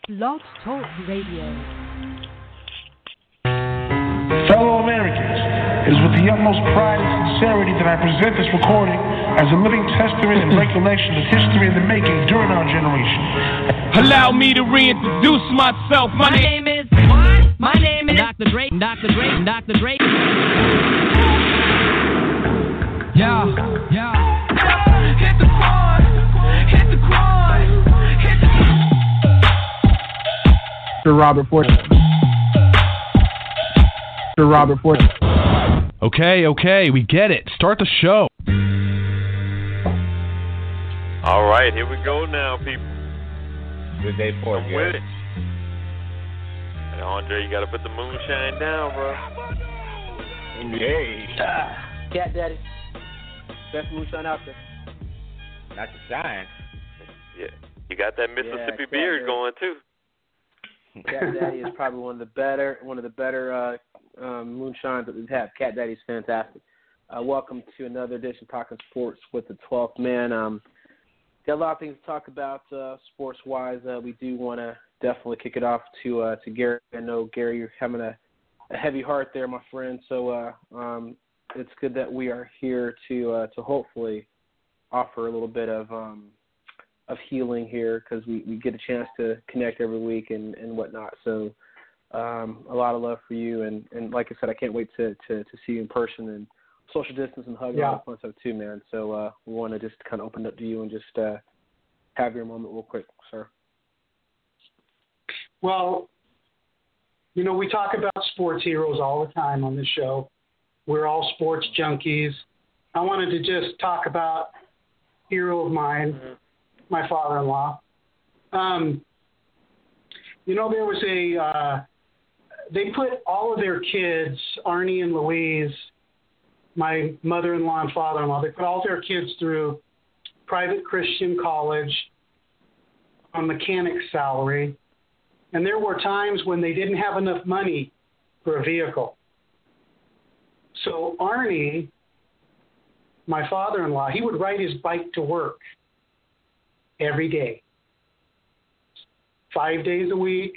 Blog Talk Radio. Fellow Americans, it is with the utmost pride and sincerity that I present this recording as a living testament and recollection of history in the making during our generation. Allow me to reintroduce myself. My name is what? My name is Dr. Dre. Dr. Dre. Dr. Dre. Yeah. Hit the quad. Hit the quad. Hit the Robert Ford. Robert Ford. Okay, we get it. Start the show. All right, here we go now, people. Good day for I'm with it. Hey, Andre, you got to put the moonshine down, bro. Yay. Cat Daddy. Best moonshine out there. Not to shine. Yeah, you got that Mississippi beard going, too. Cat Daddy is probably one of the better moonshines that we've had. Cat Daddy's fantastic. Welcome to another edition of Talking Sports with the 12th Man. Got a lot of things to talk about sports-wise. We do want to definitely kick it off to Gary. I know, Gary, you're having a heavy heart there, my friend. So it's good that we are here to hopefully offer a little bit of healing here, because we get a chance to connect every week and whatnot. So a lot of love for you, and like I said, I can't wait to see you in person and social distance and hug and all that fun stuff too, man. So we want to just kind of open up to you and just have your moment real quick, sir. Well, you know, we talk about sports heroes all the time on this show. We're all sports junkies. I wanted to just talk about a hero of mine, my father-in-law. You know, there was they put all of their kids, Arnie and Louise, my mother-in-law and father-in-law, they put all their kids through private Christian college on mechanic's salary. And there were times when they didn't have enough money for a vehicle. So Arnie, my father-in-law, he would ride his bike to work every day, 5 days a week,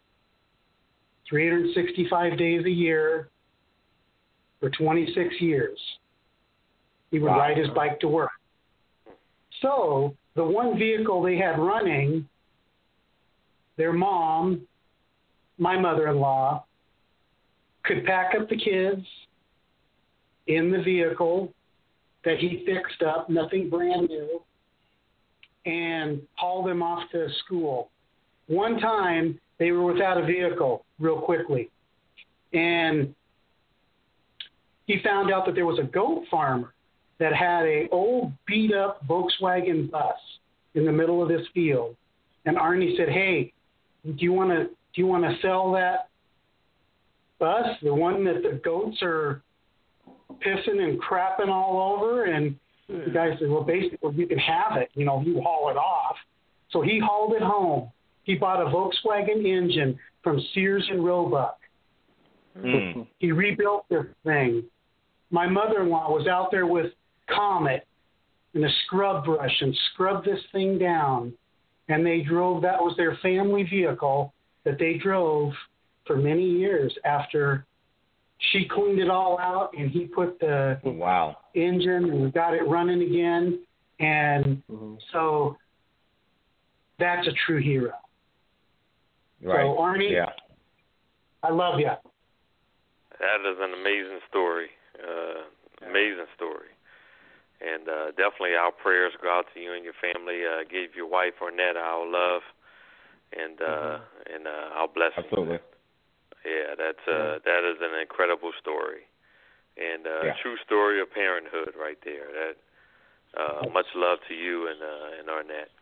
365 days a year, for 26 years. He would ride his bike to work. So the one vehicle they had running, their mom, my mother-in-law, could pack up the kids in the vehicle that he fixed up, nothing brand new, and haul them off to school. One time, they were without a vehicle real quickly, and he found out that there was a goat farmer that had a old beat-up Volkswagen bus in the middle of this field. And Arnie said, "Hey, do you want to sell that bus, the one that the goats are pissing and crapping all over?" And the guy said, "Well, basically, you can have it. You know, you haul it off." So he hauled it home. He bought a Volkswagen engine from Sears and Roebuck. He rebuilt this thing. My mother-in-law was out there with Comet and a scrub brush and scrubbed this thing down. And they drove, that was their family vehicle that they drove for many years after she cleaned it all out and he put the engine and got it running again. And so that's a true hero. Right. So, Arnie, I love you. That is an amazing story. Amazing story. And definitely our prayers go out to you and your family. Give your wife, Ornette, our love and our blessing. Absolutely. Yeah, that is an incredible story. And a true story of parenthood right there. That much love to you and Ornette.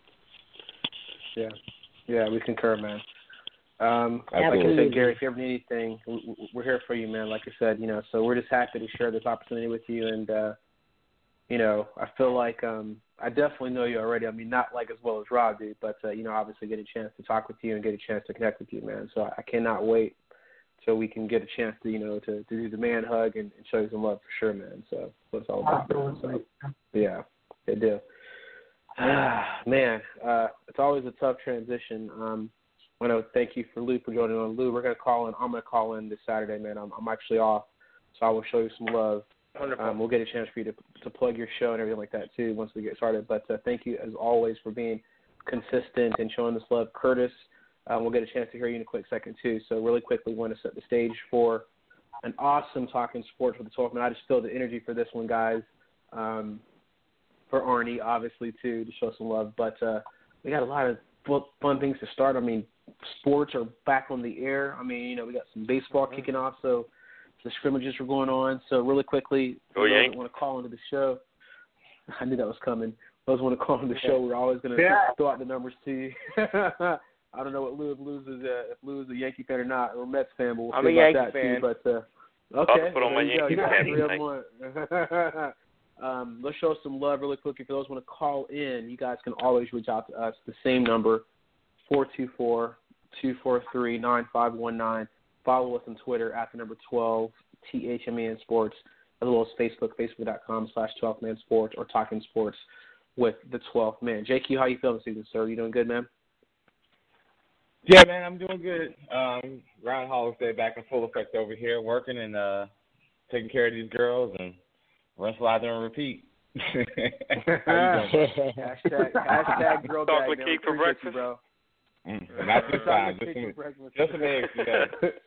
Yeah, we concur, man. Like I said, Gary, if you ever need anything, we're here for you, man. Like I said, you know, so we're just happy to share this opportunity with you. And, you know, I feel like I definitely know you already. I mean, not like as well as Rob did, but, you know, obviously get a chance to talk with you and get a chance to connect with you, man. So I cannot wait till we can get a chance to, you know, to do the man hug and show you some love for sure, man. So that's what it's all about. So, yeah, good deal. Man, it's always a tough transition. I want to thank you for Lou for joining on. Lou, we're going to call in. I'm going to call in this Saturday, man. I'm actually off, so I will show you some love. Wonderful. We'll get a chance for you to plug your show and everything like that, too, once we get started. But thank you, as always, for being consistent and showing this love. Curtis, we'll get a chance to hear you in a quick second, too. So really quickly, want to set the stage for an awesome Talking Sports with the 12 Man. I just feel the energy for this one, guys. For Arnie, obviously, too, to show some love. But we got a lot of fun things to start. I mean, sports are back on the air. I mean, we got some baseball kicking off, so the scrimmages are going on. So really quickly, those that want to call into the show, I knew that was coming. Those want to call into the show, we're always going to throw out the numbers to you. I don't know what Lou, if Lou is a Yankee fan or not, or a Mets fan, but we'll I'm see a about Yankee fan. Too. But okay, I'll put on my Yankee fan. Let's show some love really quickly. For those who want to call in, you guys can always reach out to us. The same number, 424-243-9519. Follow us on Twitter at the number 12 THMAN Sports, as well as Facebook, facebook.com/12Man Sports, or Talking Sports with the 12th Man. JQ, how you feeling this season, sir? You doing good, man? Yeah, man, I'm doing good. Groundhog's Day back in full effect over here, working and taking care of these girls and run, slide, and repeat. Hashtag girl dag, chocolate cake for breakfast, you, bro. Not this time. Just some eggs today.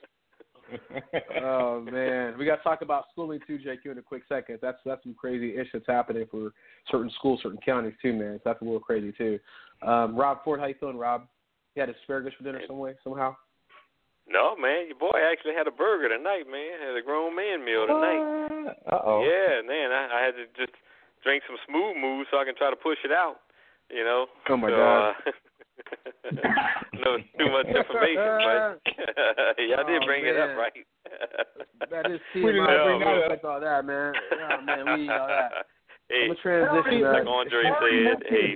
Oh man, we got to talk about schooling too, JQ, in a quick second. That's some crazy ish that's happening for certain schools, certain counties too, man. So that's a little crazy too. Rob Ford, how you feeling, Rob? You had asparagus for dinner somehow? No, man, your boy actually had a burger tonight, man. Had a grown man meal tonight. Uh-oh. Yeah, man, I had to just drink some Smooth Moves so I can try to push it out, Oh, my God. No, too much information, but y'all did bring it up, right? That is TMI. Like all that, man. Oh, man, we need all that. Hey, I'm a transition, like Andre said, hey.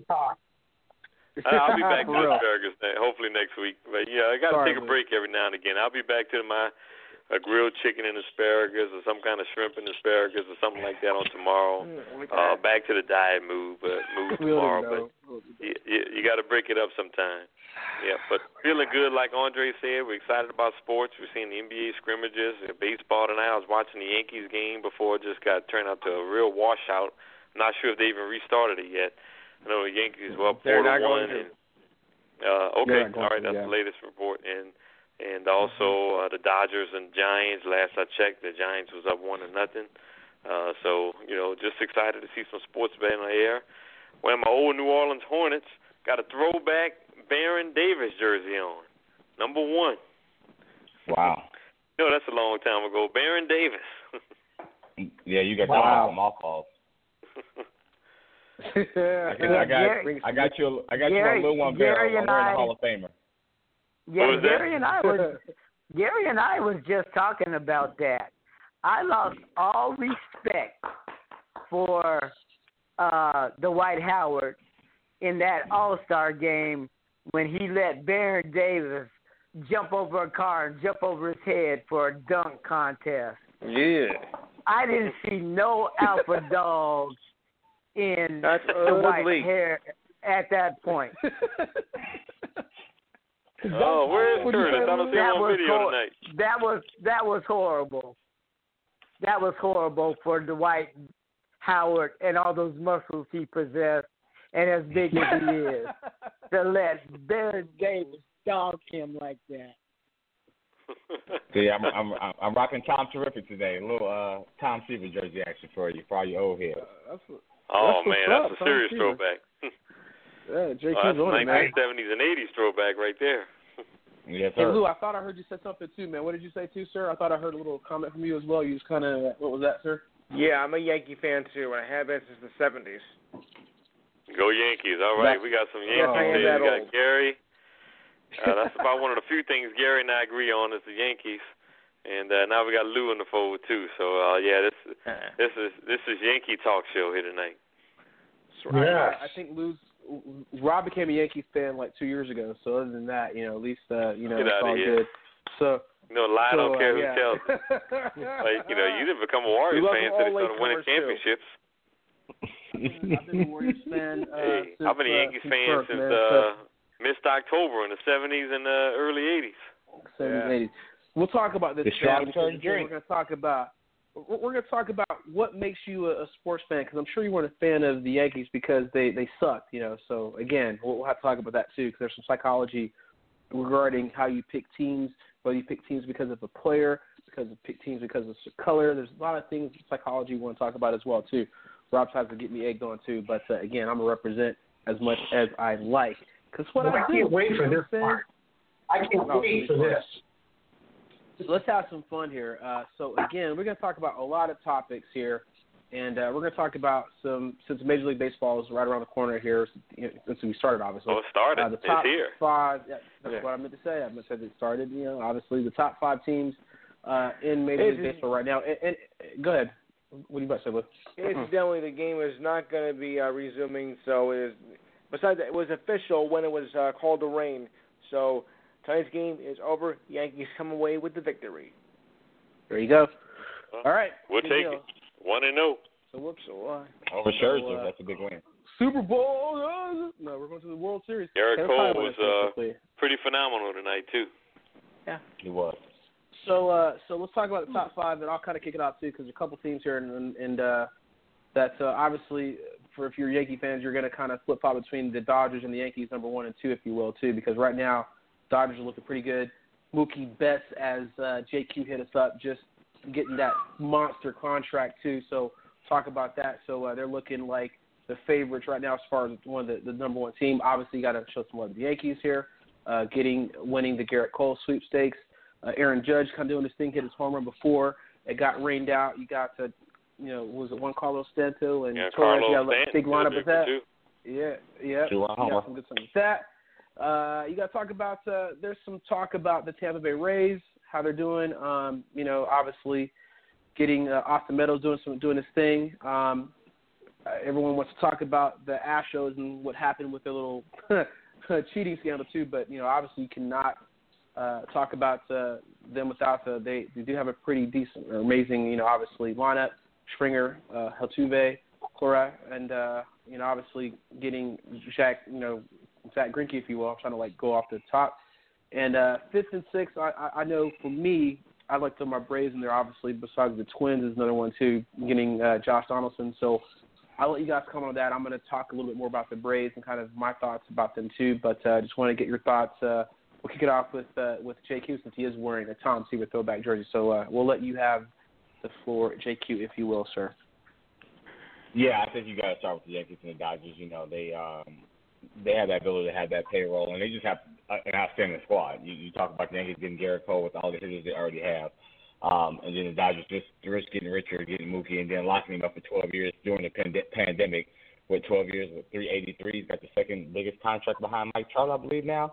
I'll be back to asparagus hopefully next week. But, I got to take a break every now and again. I'll be back to my grilled chicken and asparagus or some kind of shrimp and asparagus or something like that on tomorrow. Back to the diet move tomorrow. But you got to break it up sometime. Yeah, but feeling good like Andre said. We're excited about sports. We're seeing the NBA scrimmages, baseball tonight. I was watching the Yankees game before it just turned out to a real washout. I'm not sure if they even restarted it yet. I know the Yankees were up 4-1. Okay, all right, that's the latest report. And also the Dodgers and Giants. Last I checked, the Giants was up 1-0. So just excited to see some sports betting on the air. Wearing my old New Orleans Hornets, got a throwback Baron Davis jersey on, number 1. Wow. That's a long time ago. Baron Davis. Yeah, you got some off calls. I got you a little one barrel. I'm wearing the Hall of Famer. Yeah, Gary and I was just talking about that. I lost all respect for Dwight Howard in that All-Star game when he let Baron Davis jump over a car and jump over his head for a dunk contest. Yeah. I didn't see no alpha dogs in the white hair at that point. Where's Curtis? I don't see him on video tonight. That was horrible. That was horrible for Dwight Howard and all those muscles he possessed and as big as he is to let Baron Davis dog him like that. See, I'm rocking Tom Terrific today. A little Tom Seaver jersey action for all you old heads. That's a serious throwback. Yeah, JQ's that's on it, man. 1970s and 80s throwback right there. Yes, sir. Hey, Lou, I thought I heard you said something too, man. What did you say too, sir? I thought I heard a little comment from you as well. You just kind of, what was that, sir? Yeah, I'm a Yankee fan too, and I have been since the 70s. Go Yankees. All right, we got some Yankees here. We got Gary. That's about one of the few things Gary and I agree on is the Yankees. And now we got Lou in the fold too. So this is Yankee talk show here tonight. Right. I think Rob became a Yankees fan like 2 years ago. So other than that, at least it's all good. So lie don't care who tells it. Like you didn't become a Warriors fan until they started winning championships. I've been a Warriors fan. I've been a Yankees fan since missed October in the 70s and the early 80s. 70s, 80s. We'll talk about this. We're going to talk about what makes you a sports fan, because I'm sure you weren't a fan of the Yankees because they sucked, you know. So again, we'll have to talk about that too, because there's some psychology regarding how you pick teams, whether you pick teams because of a player, because you pick teams because of color. There's a lot of things psychology we want to talk about as well too. Rob tries to get me egged on too, but again, I'm gonna represent as much as I like, because I can't wait for this part. I can't wait for this. So let's have some fun here. So, again, we're going to talk about a lot of topics here, and we're going to talk about since Major League Baseball is right around the corner here, since we started, obviously. Oh, it started. The top it's here. 5, that's what I meant to say. I meant to say it started, you know, obviously the top 5 teams in Major League Baseball right now. And go ahead. What are you about to say, Luke? Incidentally, the game is not going to be resuming, so it is, besides, it was official when it was called to rain, so tonight's game is over. Yankees come away with the victory. There you go. All right. We'll take it. 1-0. Over Scherzer, that's a big win. Super Bowl. No, we're going to the World Series. Garrett Cole was pretty phenomenal tonight, too. Yeah. He was. So let's talk about the top 5, and I'll kind of kick it off, too, because there's a couple teams here, and that obviously, if you're Yankee fans, you're going to kind of flip-flop between the Dodgers and the Yankees, number 1 and 2, if you will, too, because right now, Dodgers are looking pretty good. Mookie Betts, as JQ hit us up, just getting that monster contract, too. So talk about that. So they're looking like the favorites right now as far as the number 1 team. Obviously, you got to show some love to the Yankees here, winning the Garrett Cole sweepstakes. Aaron Judge kind of doing this thing, hit his home run before. It got rained out. You got was it Juan Carlos Stanton and Torres? You got a big lineup with that. Too. Yeah. You got some good stuff with that. You got to talk about. There's some talk about the Tampa Bay Rays, how they're doing. Obviously, getting Austin Meadows doing his thing. Everyone wants to talk about the Astros and what happened with their little cheating scandal too. But obviously, you cannot talk about them without they do have a pretty decent, or amazing, obviously lineup. Springer, Altuve, Cora, and obviously getting Zach Greinke, if you will. I'm trying to go off the top. And 5th and 6th, I know for me, I like to throw my Braves in there. Obviously, besides the Twins, is another one too. Getting Josh Donaldson. So I'll let you guys come on that. I'm going to talk a little bit more about the Braves and kind of my thoughts about them too. But I just want to get your thoughts. We'll kick it off with JQ, since he is wearing a Tom Seaver throwback jersey. So we'll let you have the floor, JQ, if you will, sir. Yeah, I think you got to start with the Yankees and the Dodgers. They have that ability to have that payroll, and they just have an outstanding squad. You talk about the Yankees getting Garrett Cole with all the hitters they already have, and then the Dodgers just getting richer, getting Mookie, and then locking him up for 12 years during the pandemic. With 12 years, with 383, he's got the second biggest contract behind Mike Trout, I believe now.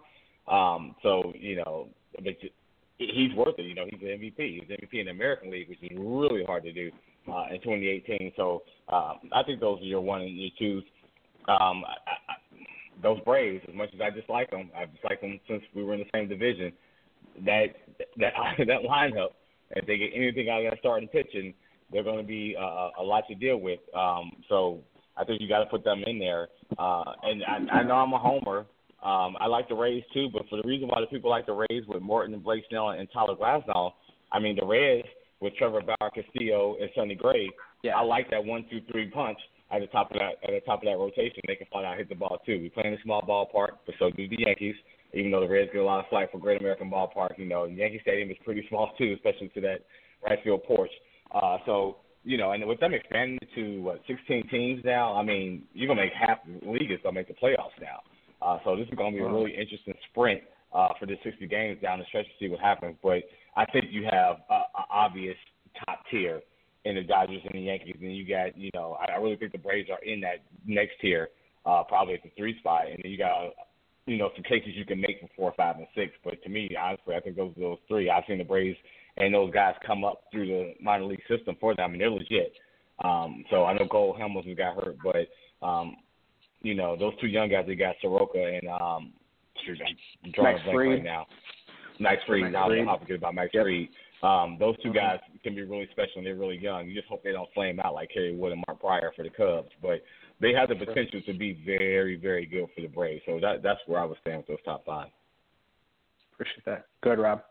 He's worth it. He's an MVP. He's an MVP in the American League, which is really hard to do in 2018. So I think those are your 1 and your 2s. Those Braves, as much as I dislike them, I've disliked them since we were in the same division. That lineup, if they get anything out of that starting pitching, they're going to be a lot to deal with. So I think you got to put them in there. And I know I'm a homer. I like the Rays too, but for the reason why the people like the Rays with Morton and Blake Snell and Tyler Glasnow, I mean the Reds with Trevor Bauer, Castillo, and Sonny Gray. Yeah. I like that 1-2-3 punch at the top of that rotation. They can flat out hit the ball too. We play in a small ballpark, but so do the Yankees. Even though the Reds get a lot of flack for Great American Ballpark, Yankee Stadium is pretty small too, especially to that right field porch. And with them expanding to 16 teams now, I mean you're gonna make half the league is gonna make the playoffs now. So this is going to be a really interesting sprint for the 60 games down the stretch to see what happens. But I think you have an obvious top tier in the Dodgers and the Yankees. And you got, I really think the Braves are in that next tier, probably at the 3 spot. And then you got, some cases you can make for 4, 5, and 6. But to me, honestly, I think those 3. I've seen the Braves and those guys come up through the minor league system for them. I mean, they're legit. So I know Cole Hamilton got hurt, but those 2 young guys, they got Soroka and I'm drawing a blank right now. Max Fried. I'll forget about Max Fried. Those 2 guys can be really special, and they're really young. You just hope they don't flame out like Kerry Wood and Mark Pryor for the Cubs. But they have the potential to be very, very good for the Braves. So that's where I would stand with those top 5. Appreciate that. Go ahead, Rob.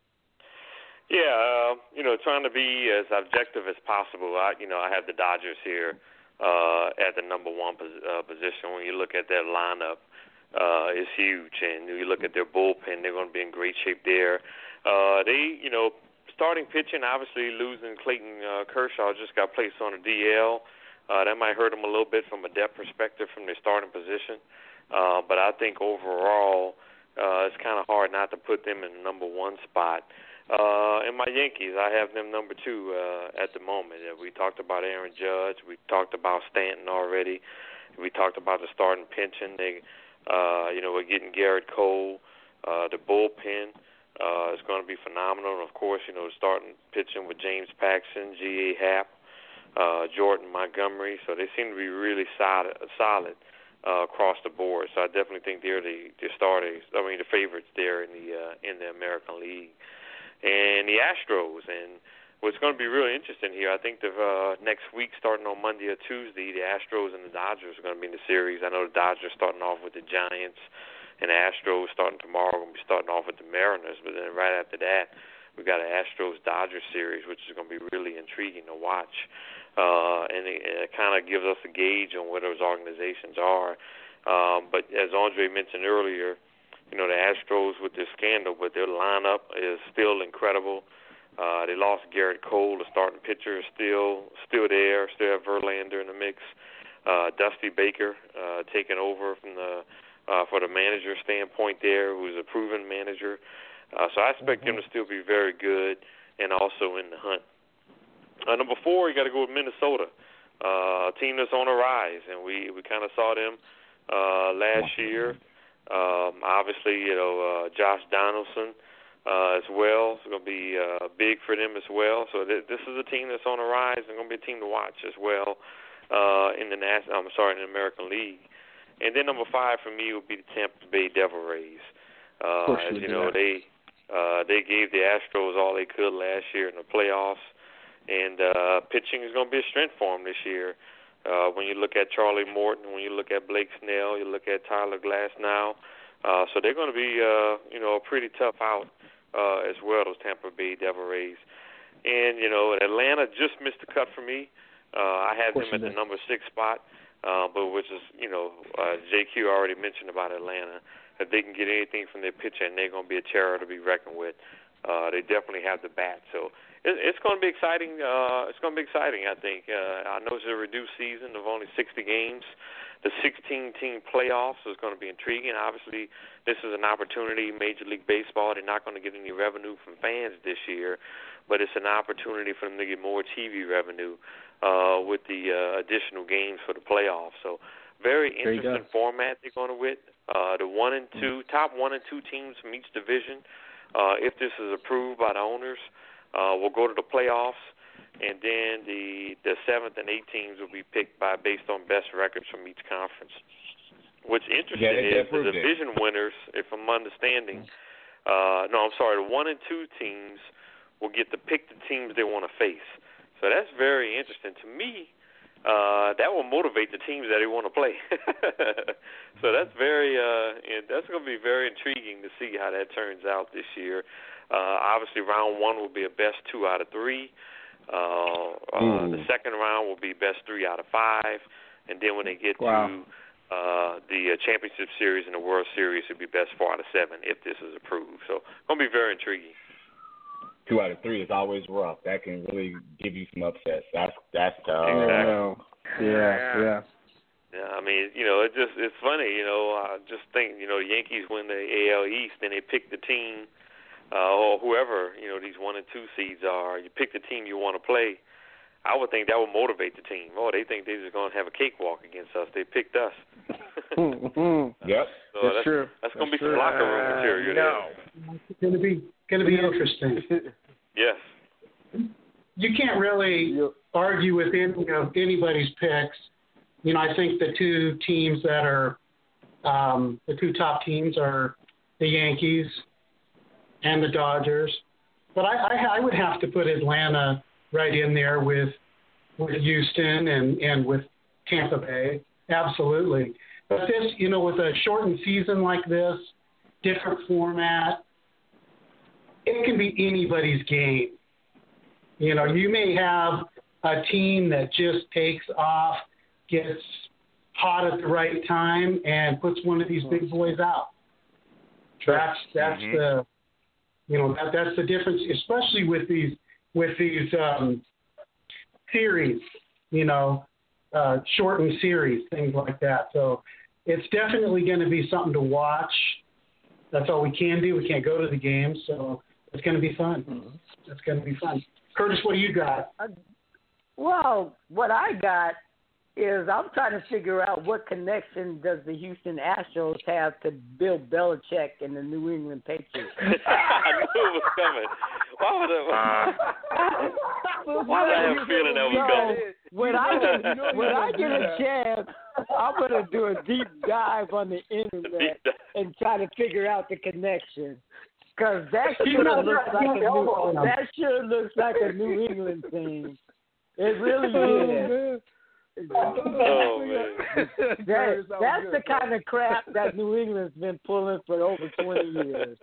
Yeah, trying to be as objective as possible. I have the Dodgers here at the number 1 position. When you look at their lineup, it's huge, and you look at their bullpen, they're going to be in great shape there. Starting pitching, obviously losing Clayton Kershaw just got placed on a DL. That might hurt them a little bit from a depth perspective from their starting position. But I think overall, it's kind of hard not to put them in the number 1 spot. And my Yankees, I have them number 2 at the moment. We talked about Aaron Judge. We talked about Stanton already. We talked about the starting pitching. We're getting Garrett Cole. The bullpen is going to be phenomenal. And, of course, starting pitching with James Paxton, G.A. Happ, Jordan Montgomery. So they seem to be really solid across the board. So I definitely think they're the favorites there in the American League. And the Astros, and what's going to be really interesting here, I think the next week, starting on Monday or Tuesday, the Astros and the Dodgers are going to be in the series. I know the Dodgers starting off with the Giants, and the Astros starting tomorrow going to be starting off with the Mariners. But then right after that, we got an Astros-Dodgers series, which is going to be really intriguing to watch. And it kind of gives us a gauge on where those organizations are. But as Andre mentioned earlier, the Astros with this scandal, but their lineup is still incredible. They lost Garrett Cole, the starting pitcher, is still there. Still have Verlander in the mix. Dusty Baker taking over from for the manager standpoint there, who's a proven manager. So I expect them to still be very good and also in the hunt. Number 4, you got to go with Minnesota, a team that's on a rise, and we kind of saw them last year. Obviously, Josh Donaldson as well. It's going to be big for them as well. So this is a team that's on the rise and going to be a team to watch as well in the American League. And then number 5 for me would be the Tampa Bay Devil Rays. As you know, they gave the Astros all they could last year in the playoffs, and pitching is going to be a strength for them this year. When you look at Charlie Morton, when you look at Blake Snell, you look at Tyler Glasnow. So they're going to be, a pretty tough out as well, those Tampa Bay Devil Rays. And, Atlanta just missed the cut for me. I had them at the number 6 spot, but which is, JQ already mentioned about Atlanta. If they can get anything from their pitcher, and they're going to be a terror to be reckoned with. They definitely have the bat. So it's going to be exciting. It's going to be exciting, I think. I know it's a reduced season of only 60 games. The 16-team playoffs is going to be intriguing. Obviously, this is an opportunity, Major League Baseball. They're not going to get any revenue from fans this year, but it's an opportunity for them to get more TV revenue with the additional games for the playoffs. So very interesting format they're going to with. The 1 and 2, top 1 and 2 teams from each division, if this is approved by the owners, will go to the playoffs. And then the 7th and 8th teams will be picked based on best records from each conference. What's interesting is the division winners, if I'm understanding, the 1 and 2 teams will get to pick the teams they want to face. So that's very interesting. To me, that will motivate the teams that they want to play. So that's that's going to be very intriguing to see how that turns out this year. Obviously, round 1 will be a best 2 out of 3. The second round will be best 3 out of 5, and then when they get to the championship series and the World Series, it'll be best 4 out of 7 if this is approved. So it's going to be very intriguing. 2 out of 3 is always rough. That can really give you some upsets. That's exactly. Yeah. Yeah, I mean, it's funny. I just think the Yankees win the AL East, and they pick the team. Or whoever, these 1 and 2 seeds are, you pick the team you want to play. I would think that would motivate the team. Oh, they think they're just going to have a cakewalk against us. They picked us. Yep, so that's true. That's going to be some locker room material. It's going to be interesting. Yes. You can't really argue with any of anybody's picks. I think the 2 teams that are the 2 top teams are the Yankees and the Dodgers, but I would have to put Atlanta right in there with Houston and with Tampa Bay. Absolutely. But this, with a shortened season like this, different format, it can be anybody's game. You may have a team that just takes off, gets hot at the right time, and puts one of these big boys out. That's the that's the difference, especially with these series, shortened series, things like that. So it's definitely going to be something to watch. That's all we can do. We can't go to the games, so it's going to be fun. It's going to be fun. Curtis, what do you got? Well, what I got is I'm trying to figure out what connection does the Houston Astros have to Bill Belichick and the New England Patriots. I knew it was coming. Why did I have a feeling that was coming? When I get a chance, I'm going to do a deep dive on the internet and try to figure out the connection. Because that sure looks like a New England thing. It really is. Oh, man. That's the kind of crap that New England's been pulling for over 20 years.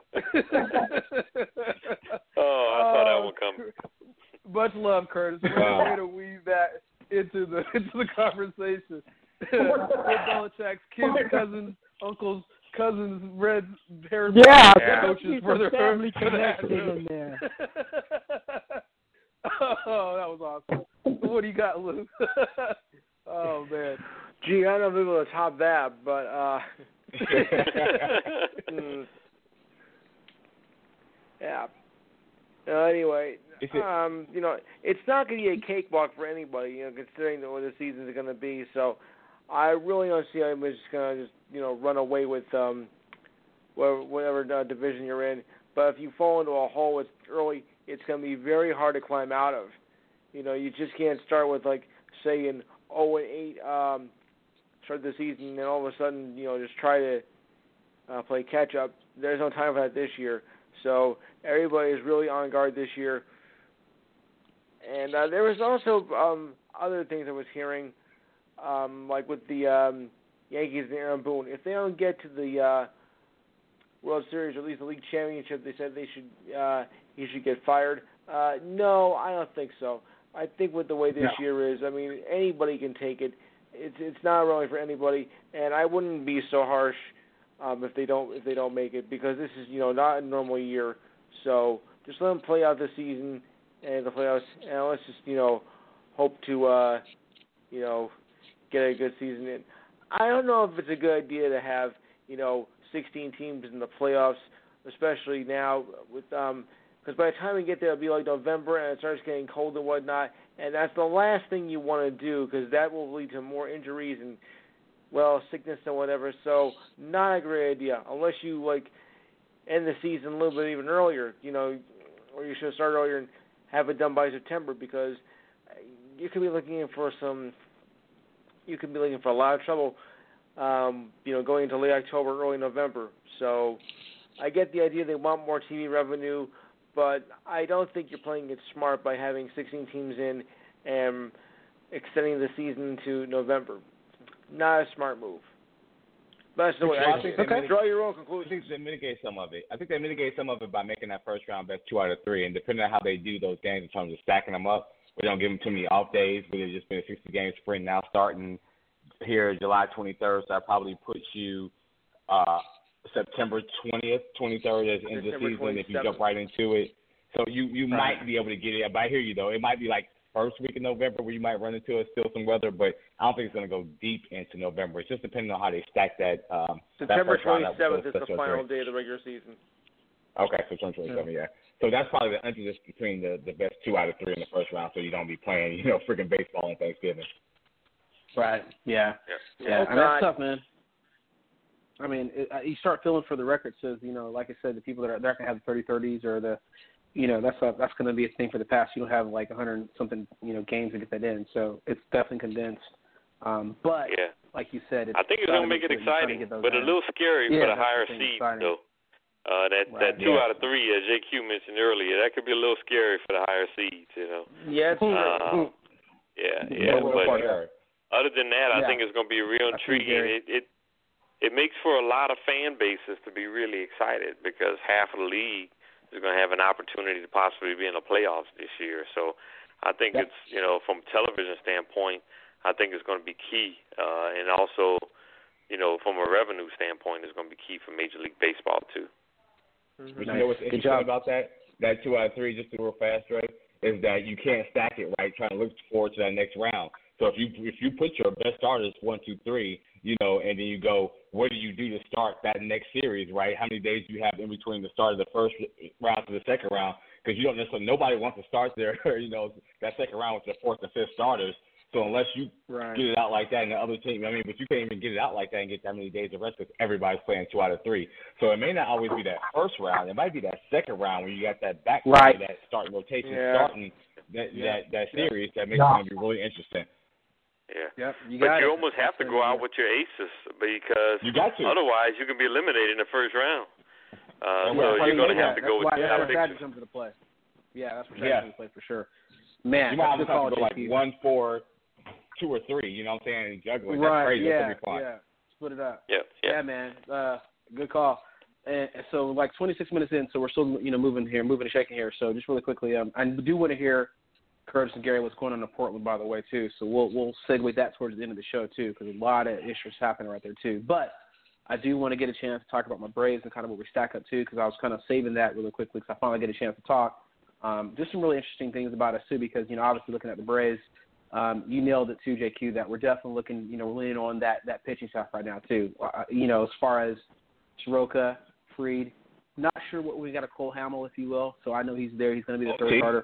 Oh, I saw that one coming. Much love, Curtis. Way to weave that into the conversation. Bill Belichick's kids, cousins, uncles, cousins, red hair coaches for their family connection in there. Oh, that was awesome. What do you got, Lou? Oh, man. Gee, I don't know if we're able to top that, but yeah. Anyway, it's not going to be a cakewalk for anybody, considering what the seasons are going to be. So I really don't see how anybody's just going to run away with whatever division you're in. But if you fall into a hole early, it's going to be very hard to climb out of. You just can't start with, say, an 0-8 start the season and all of a sudden, just try to play catch-up. There's no time for that this year. So everybody is really on guard this year. And there was also other things I was hearing, like with the Yankees and Aaron Boone. If they don't get to the World Series or at least the League Championship, they said he should get fired. No, I don't think so. I think with the way this year is, anybody can take it. It's not really for anybody, and I wouldn't be so harsh if they don't make it, because this is not a normal year. So just let them play out the season and the playoffs, and let's just hope to get a good season in. I don't know if it's a good idea to have 16 teams in the playoffs, especially now with because by the time we get there, it'll be like November and it starts getting cold and whatnot, and that's the last thing you want to do, because that will lead to more injuries and sickness and whatever. So not a great idea unless you end the season a little bit even earlier, or you should start earlier and have it done by September, because you could be looking for a lot of trouble. Going into late October, early November. So I get the idea they want more TV revenue, but I don't think you're playing it smart by having 16 teams in and extending the season to November. Not a smart move. But that's the way I think. Okay. Draw your own conclusions. I think they mitigate some of it. By making that first round best 2 out of 3, and depending on how they do those games in terms of stacking them up, we don't give them too many off days. We've just been a 60-game sprint now starting here July 23rd, so that probably puts you September 20th, 23rd as end of the season 27th. If you jump right into it. So you might be able to get it. But I hear you, though. It might be like first week of November where you might run into still some weather, but I don't think it's going to go deep into November. It's just depending on how they stack that. September 27th is the final day of the regular season. Okay, September 27th, yeah. So that's probably the emphasis between the best 2 out of 3 in the first round, so you don't be playing, freaking baseball on Thanksgiving. Right. Yeah. And that's tough, man. You start feeling for the record. Says like I said, the people that are going to have the 30-30s or the, that's going to be a thing for the past. You don't have 100 something games to get that in, so it's definitely condensed. But like you said, I think it's going to make it exciting, but a little scary for the higher seed though. That 2 out of 3, as JQ mentioned earlier, that could be a little scary for the higher seeds. Yeah. Yeah. But other than that, I think it's going to be real intriguing. It makes for a lot of fan bases to be really excited because half of the league is going to have an opportunity to possibly be in the playoffs this year. So I think it's, from a television standpoint, I think it's going to be key. And also, from a revenue standpoint, it's going to be key for Major League Baseball, too. But you know what's interesting about that 2 out of 3, just to real fast, Ray, is that you can't stack it right trying to look forward to that next round. So if you put your best starters 1, 2, 3, and then you go, what do you do to start that next series, right? How many days do you have in between the start of the first round to the second round? Because you don't necessarily, nobody wants to start there, that second round with the 4th and 5th starters. So unless you get it out like that and the other team, but you can't even get it out like that and get that many days of rest because everybody's playing 2 out of 3. So it may not always be that first round. It might be that second round when you got that back that starting rotation starting that series that makes it going to be really interesting. Yeah. But you almost have to go out with your aces because otherwise you can be eliminated in the first round. So you're going to have to go with the top pitchers. Comes into play. Yeah, that's where that comes into play for sure. Man, you might have to go like 1, 4, 2 or 3. You know what I'm saying? And juggling. That's crazy. That's gonna be fun. Yeah. Split it up. Yeah, man. Good call. And so, like 26 minutes in, so we're still, moving and shaking here. So just really quickly, I do want to hear Curtis and Gary what's going on in Portland, by the way, too. So we'll segue that towards the end of the show too, because a lot of issues happening right there too. But I do want to get a chance to talk about my Braves and kind of what we stack up to, because I was kind of saving that really quickly because I finally get a chance to talk. Just some really interesting things about us too, because obviously looking at the Braves, you nailed it too, JQ. That we're definitely looking, we're leaning on that pitching staff right now too. As far as Soroka, Fried, not sure what we got a Cole Hamill, if you will. So I know he's there. He's going to be the third starter.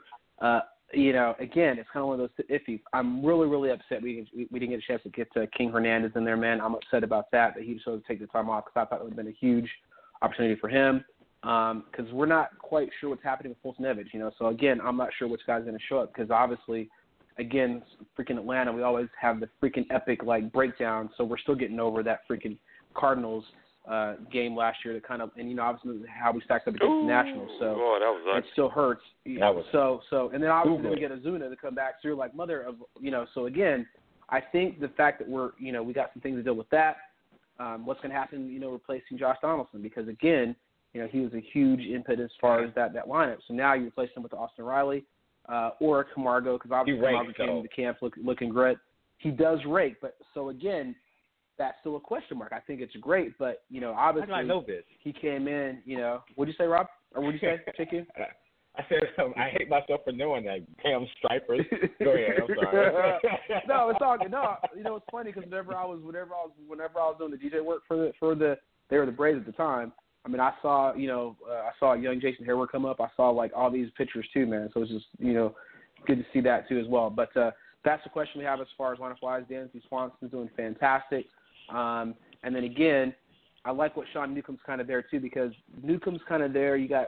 Again, it's kind of one of those iffies. I'm really, really upset we didn't get a chance to get King Hernandez in there, man. I'm upset about that he chose to take the time off because I thought it would have been a huge opportunity for him. Because we're not quite sure what's happening with Foltynewicz, So again, I'm not sure which guy's going to show up because obviously, again, freaking Atlanta, we always have the freaking epic breakdown. So we're still getting over that freaking Cardinals game last year that kind of, and obviously how we stacked up against the Nationals. So that was it still hurts. So and then obviously we get Ozuna to come back. So you're like mother of, So again, I think the fact that we're, we got some things to deal with that. What's going to happen, replacing Josh Donaldson because again. He was a huge input as far as that lineup. So now you replace him with Austin Riley or Camargo because obviously Camargo came into the camp looking great. He does rake, but so again, that's still a question mark. I think it's great, but obviously how do I know this? He came in. What'd you say, Rob? Or what'd you say, Chicky? I said I hate myself for knowing that. Damn stripers. Go ahead. I'm sorry. No, it's all good. No, it's funny because whenever I was doing the DJ work for they were the Braves at the time. I mean, I saw, I saw young Jason Hayward come up. I saw, all these pictures, too, man. So it's just, good to see that, too, as well. But that's the question we have as far as lineup-wise. Dansby Swanson's doing fantastic. And then, again, I like what Sean Newcomb's kind of there, too, because Newcomb's kind of there. You got,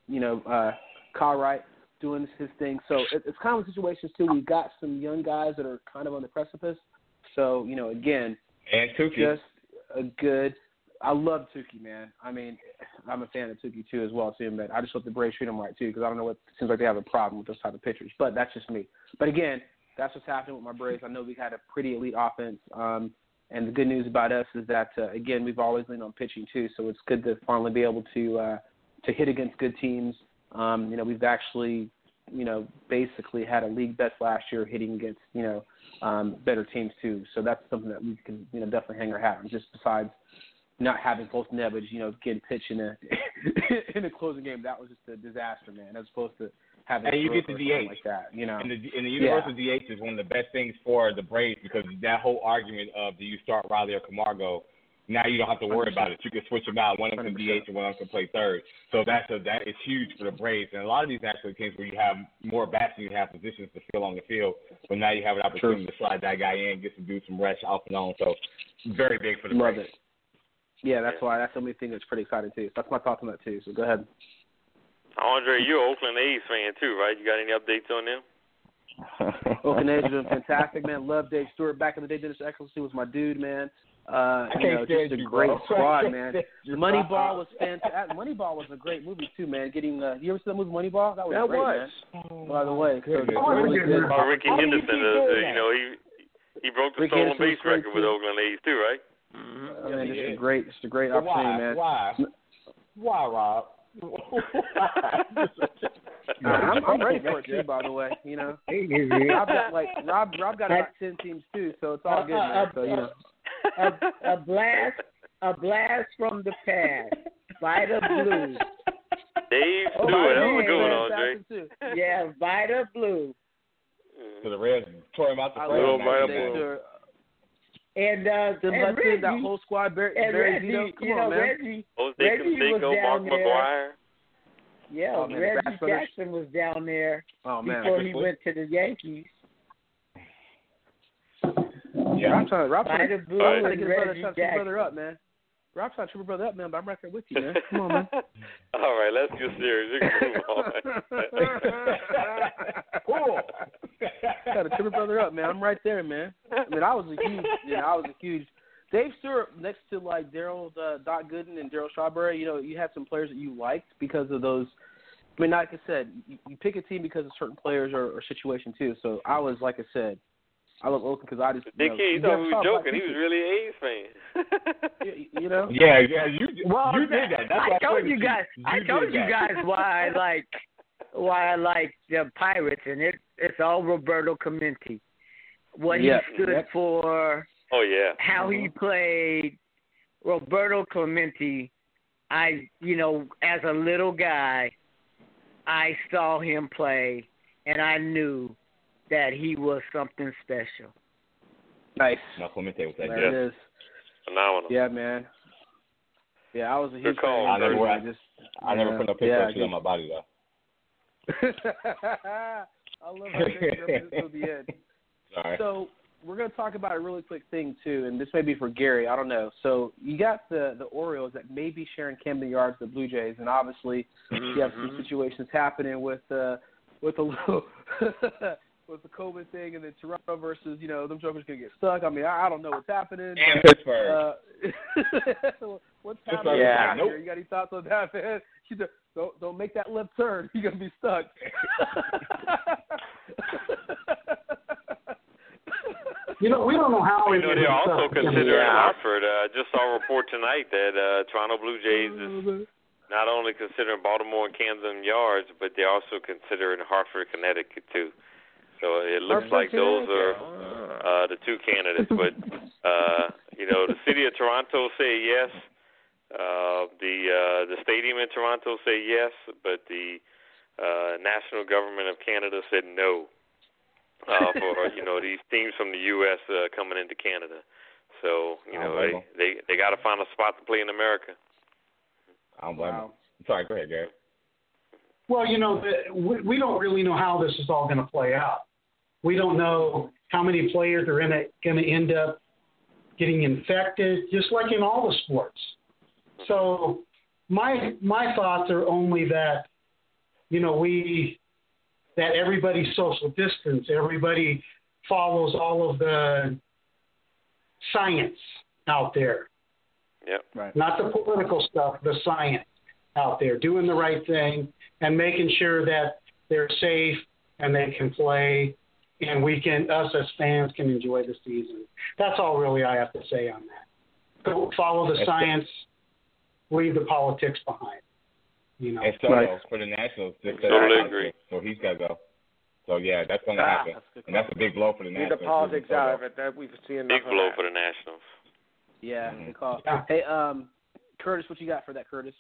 Kyle Wright doing his thing. So it's kind of situations, too. We've got some young guys that are kind of on the precipice. So, again. And Tukey. Just a good – I love Tukey, man. I mean, I'm a fan of Tukey, too, as well, too, but I just hope the Braves treat him right, too, because I don't know it seems like they have a problem with those type of pitchers. But that's just me. But, again, that's what's happening with my Braves. I know we've had a pretty elite offense, and the good news about us is that, again, we've always leaned on pitching, too, so it's good to finally be able to hit against good teams. We've actually, basically had a league best last year hitting against, better teams, too. So that's something that we can, definitely hang our hat on, just besides – not having Foltynewicz, getting pitched in a closing game, that was just a disaster, man. As opposed to having and you get the DH like that, And the universal DH is one of the best things for the Braves because that whole argument of do you start Riley or Camargo, now you don't have to worry 100%. About it. You can switch them out. One of them can DH and one of them can play third. So that is huge for the Braves. And a lot of these actually games where you have more bats than you have positions to fill on the field, but now you have an opportunity to slide that guy in, get some do some rest off and on. So very big for the Braves. Love it. Yeah, that's why. That's something that's pretty exciting, too. So that's my thoughts on that, too. So go ahead. Andre, you're an Oakland A's fan, too, right? You got any updates on them? Oakland A's are doing fantastic, man. Love Dave Stewart. Back in the day, Dennis Eckersley was my dude, man. Just a great squad, man. Moneyball was fantastic. Moneyball was a great movie, too, man. Getting you ever see the movie Moneyball? That was great, man. By the way. Ricky Henderson, He broke the stolen base record with Oakland A's too, right? Mm-hmm. I mean, it's a great opportunity, man. Why, Rob? I'm ready for it too, by the way. You know, Rob got about 10 teams too, so it's all good, man. So you know, a blast from the past. Vita Blue. Dave Stewart, that was a good one, Andre. Yeah, Vita Blue. So the Reds tore him out the little Vita Blue. And Reggie, that whole squad, Reggie, come on, man. Reggie was down there. McGuire. Yeah, Reggie Jackson was down there before he went to the Yankees. Yeah, Rob's trying to Blue and Reggie Jackson. Brother up, man. Rob's trying to triple brother up, man, but I'm right there with you, man. Come on, man. All right, let's get serious. You can move on. Cool. Got to triple brother up, man. I'm right there, man. I mean, I was a huge Dave Stewart next to like Darryl Doc Gooden and Darryl Strawberry. You know, you had some players that you liked because of those. I mean, like I said, you pick a team because of certain players or situation too. So I was, like I said, I love Oakland because I just. Big kid, he thought we were joking. He was really an A's fan. You know. Yeah. You did that. That's I told you guys why I like the Pirates, and it's all Roberto Clemente. What he stood for. Oh yeah. How he played. Roberto Clemente. As a little guy, I saw him play, and I knew that he was something special. Nice. No, Clemente was that. There it is. Phenomenal. Yeah, man. Yeah, I was a huge call. fan. I never put no picture on my body though. I love how they to the end. Sorry. So we're going to talk about a really quick thing too, and this may be for Gary. I don't know. So you got the Orioles that may be sharing Camden Yards with the Blue Jays, and obviously you have some situations happening with a little. With the COVID thing, and then Toronto versus, them jokers gonna get stuck. I mean, I don't know what's happening. And Pittsburgh. What's happening? Yeah. Nope. You got any thoughts on that, man? Don't make that left turn. You're gonna be stuck. We don't know how. They're also considering Hartford. I just saw a report tonight that Toronto Blue Jays is not only considering Baltimore and Camden Yards, but they're also considering Hartford, Connecticut too. So it looks like those are the two candidates. But, the city of Toronto say yes. The stadium in Toronto say yes, but the national government of Canada said no for, these teams from the U.S. Coming into Canada. So, they got to find a spot to play in America. I don't blame them. Sorry, go ahead, Gary. Well, we don't really know how this is all going to play out. We don't know how many players are going to end up getting infected, just like in all the sports. So my thoughts are only that, that everybody social distance, everybody follows all of the science out there. Yep. Right. Not the political stuff, the science out there, doing the right thing and making sure that they're safe and they can play and us as fans can enjoy the season. That's all really I have to say on that. So follow the science, leave the politics behind. And Soto for the Nationals. Totally agree. So he's got to go. So, yeah, that's going to happen. And that's a big blow for the Nationals. Leave the politics out of it. That we've seen enough. Big blow for the Nationals. Yeah, good call. Yeah. Hey, Curtis, what you got for that, Curtis?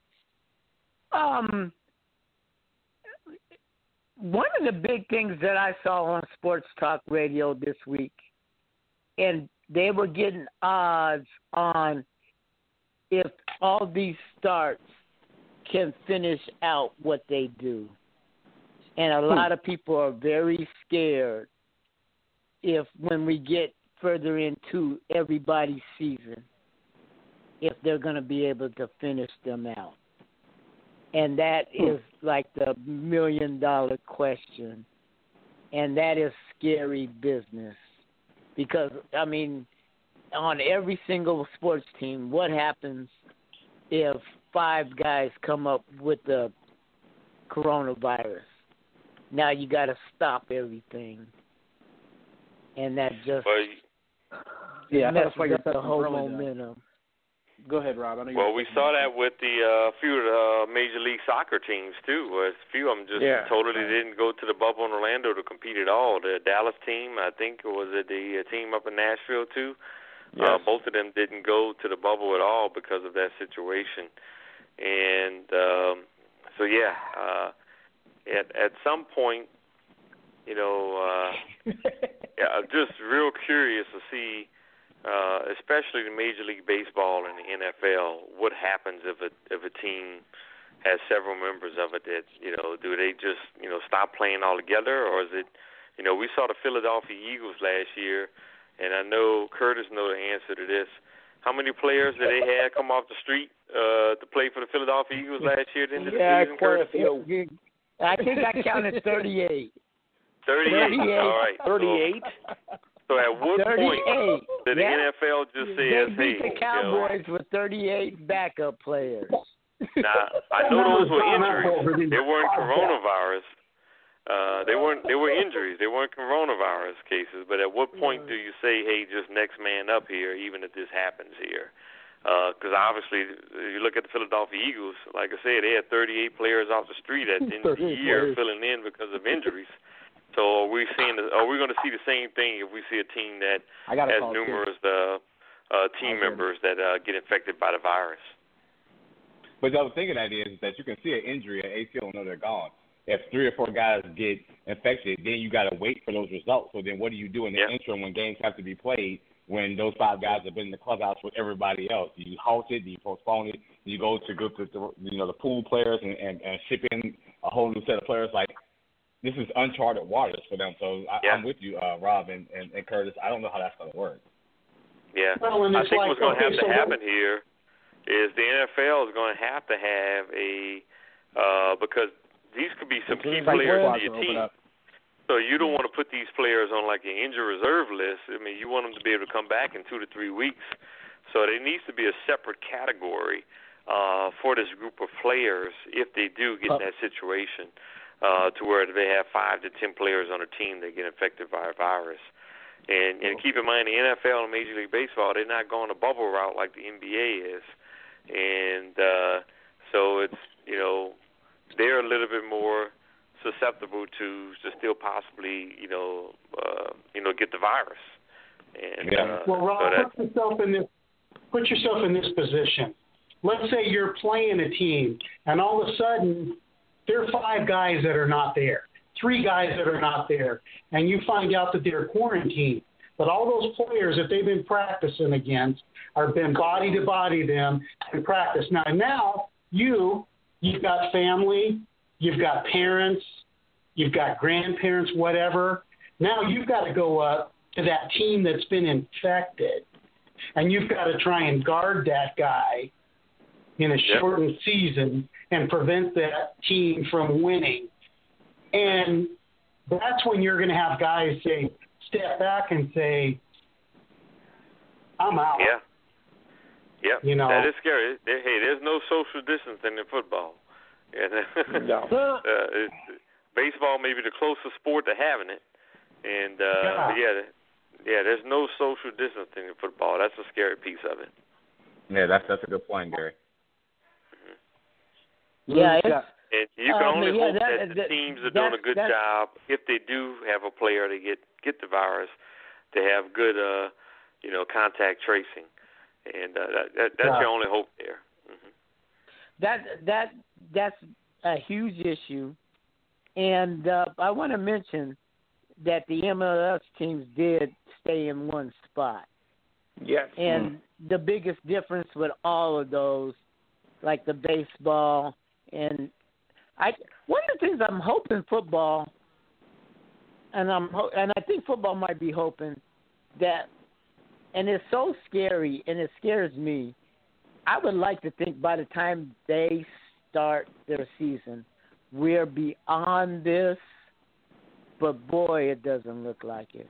One of the big things that I saw on Sports Talk Radio this week, and they were getting odds on if all these starts can finish out what they do. And a lot of people are very scared when we get further into everybody's season, if they're going to be able to finish them out. And that is like the $1 million question. And that is scary business. Because, I mean, on every single sports team, what happens if 5 guys come up with the coronavirus? Now you got to stop everything. and that just that's why messes up the whole momentum. Go ahead, Rob. I know well, we saw that with the few of the Major League Soccer teams, too. A few of them just totally didn't go to the bubble in Orlando to compete at all. The Dallas team, I think, was it the team up in Nashville, too? Yes. Both of them didn't go to the bubble at all because of that situation. And at some point, I'm just real curious to see, especially the Major League Baseball and the NFL, what happens if a team has several members of it that, do they just, stop playing altogether, or is it, we saw the Philadelphia Eagles last year, and I know Curtis knows the answer to this. How many players did they have come off the street to play for the Philadelphia Eagles last year at the end of the season, Curtis? I think I counted 38. 38. All right. 38. So at what point did the NFL just say, "Hey, they beat the Cowboys with 38 backup players"? Now I know those were injuries. They weren't coronavirus. They were injuries. They weren't coronavirus cases. But at what point do you say, "Hey, just next man up here," even if this happens here? Because obviously, you look at the Philadelphia Eagles. Like I said, they had 38 players off the street at the end of the year filling in because of injuries. So are we going to see the same thing if we see a team that has numerous team members that get infected by the virus? But the other thing of that is that you can see an injury, an ACL, and know they're gone. If 3 or 4 guys get infected, then you got to wait for those results. So then what do you do in the interim when games have to be played when those 5 guys have been in the clubhouse with everybody else? Do you halt it? Do you postpone it? Do you go to the pool players and ship in a whole new set of players? Like, this is uncharted waters for them. So I'm with you, Rob and Curtis. I don't know how that's going to work. Yeah. Well, I think what's going to have to happen here is the NFL is going to have because these could be some key players in your team. So you don't want to put these players on like an injury reserve list. I mean, you want them to be able to come back in 2 to 3 weeks. So there needs to be a separate category for this group of players if they do get in that situation. To where they have 5 to 10 players on a team that get infected by a virus. And keep in mind, the NFL and Major League Baseball, they're not going the bubble route like the NBA is. And so it's, they're a little bit more susceptible to still possibly, get the virus. And, well, Rob, put yourself in this position. Let's say you're playing a team, and all of a sudden, there are 5 guys that are not there, 3 guys that are not there, and you find out that they're quarantined. But all those players that they've been practicing against are been body to body them in practice. Now you've got family, you've got parents, you've got grandparents, whatever. Now you've got to go up to that team that's been infected, and you've got to try and guard that guy in a shortened season and prevent that team from winning. And that's when you're going to have guys step back and say, I'm out. Yeah. That is scary. Hey, there's no social distancing in football. No. Baseball may be the closest sport to having it. And, there's no social distancing in football. That's a scary piece of it. Yeah, that's a good point, Gary. Yeah, and you can only hope that the teams are doing a good job if they do have a player to get the virus to have good, contact tracing, and that's your only hope there. Mm-hmm. That's a huge issue, and I want to mention that the MLS teams did stay in one spot. Yes. And the biggest difference with all of those, like the baseball. And one of the things I'm hoping football, and I think football might be hoping that, and it's so scary and it scares me. I would like to think by the time they start their season, we're beyond this. But boy, it doesn't look like it.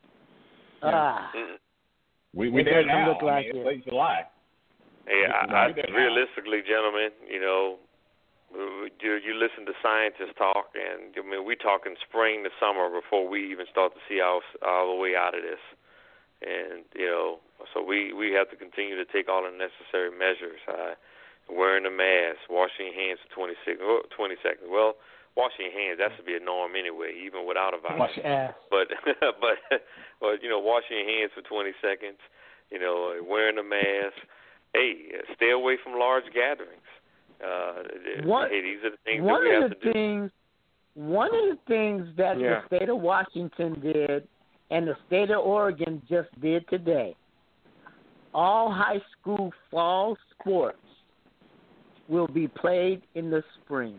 We're there now. Look like it's late July. Hey, realistically, gentlemen, you listen to scientists talk, and I mean, we're talking spring to summer before we even start to see our way out of this. And, so we have to continue to take all the necessary measures. Wearing a mask, washing your hands for 20 seconds. Well, washing your hands, that should be a norm anyway, even without a virus. Wash your ass. But washing your hands for 20 seconds, wearing a mask. Hey, stay away from large gatherings. These are the things that we have to do. One of the things that the state of Washington did and the state of Oregon just did today, all high school fall sports will be played in the spring.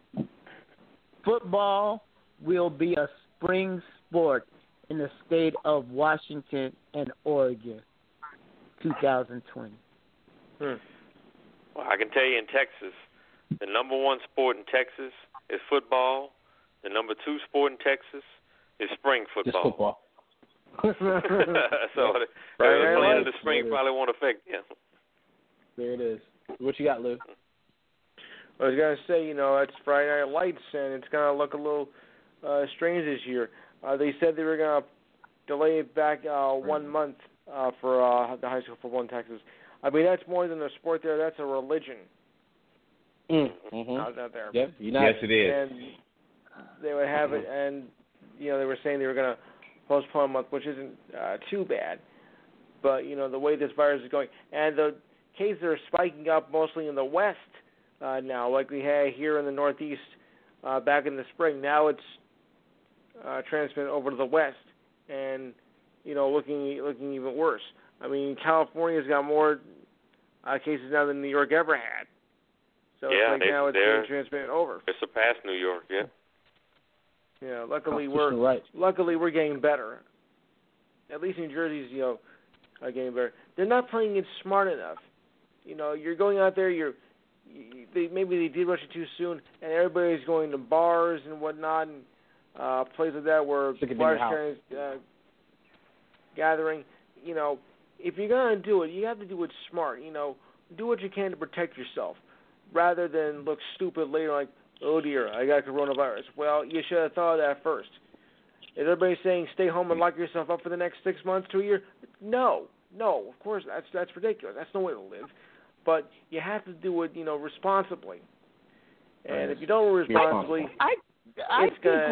Football will be a spring sport in the state of Washington and Oregon, 2020. Well, I can tell you in Texas, the number one sport in Texas is football. The number two sport in Texas is spring football. Just football. So the playing in the spring probably won't affect them. There it is. What you got, Lou? I was going to say, it's Friday Night Lights, and it's going to look a little strange this year. They said they were going to delay it back 1 month for the high school football in Texas. I mean, that's more than a sport there. That's a religion. Out there. Yep. Yes, it is. And they would have it, and, they were saying they were going to postpone a month, which isn't too bad. But, the way this virus is going, and the cases are spiking up mostly in the West now, like we had here in the Northeast back in the spring. Now it's transmitted over to the West, and, looking even worse. I mean, California's got more cases now than New York ever had. So now it's being transmitted over. It surpassed New York, yeah. Yeah, luckily we're getting better. At least New Jersey's, getting better. They're not playing it smart enough. You're going out there, maybe they did rush it too soon, and everybody's going to bars and whatnot, and places like that where bars gathering. If you're going to do it, you have to do it smart. Do what you can to protect yourself, rather than look stupid later like, oh dear, I got coronavirus. Well, you should have thought of that first. Is everybody saying stay home and lock yourself up for the next 6 months to a year? No, of course that's ridiculous. That's no way to live. But you have to do it, responsibly. And if you don't do it responsibly, I think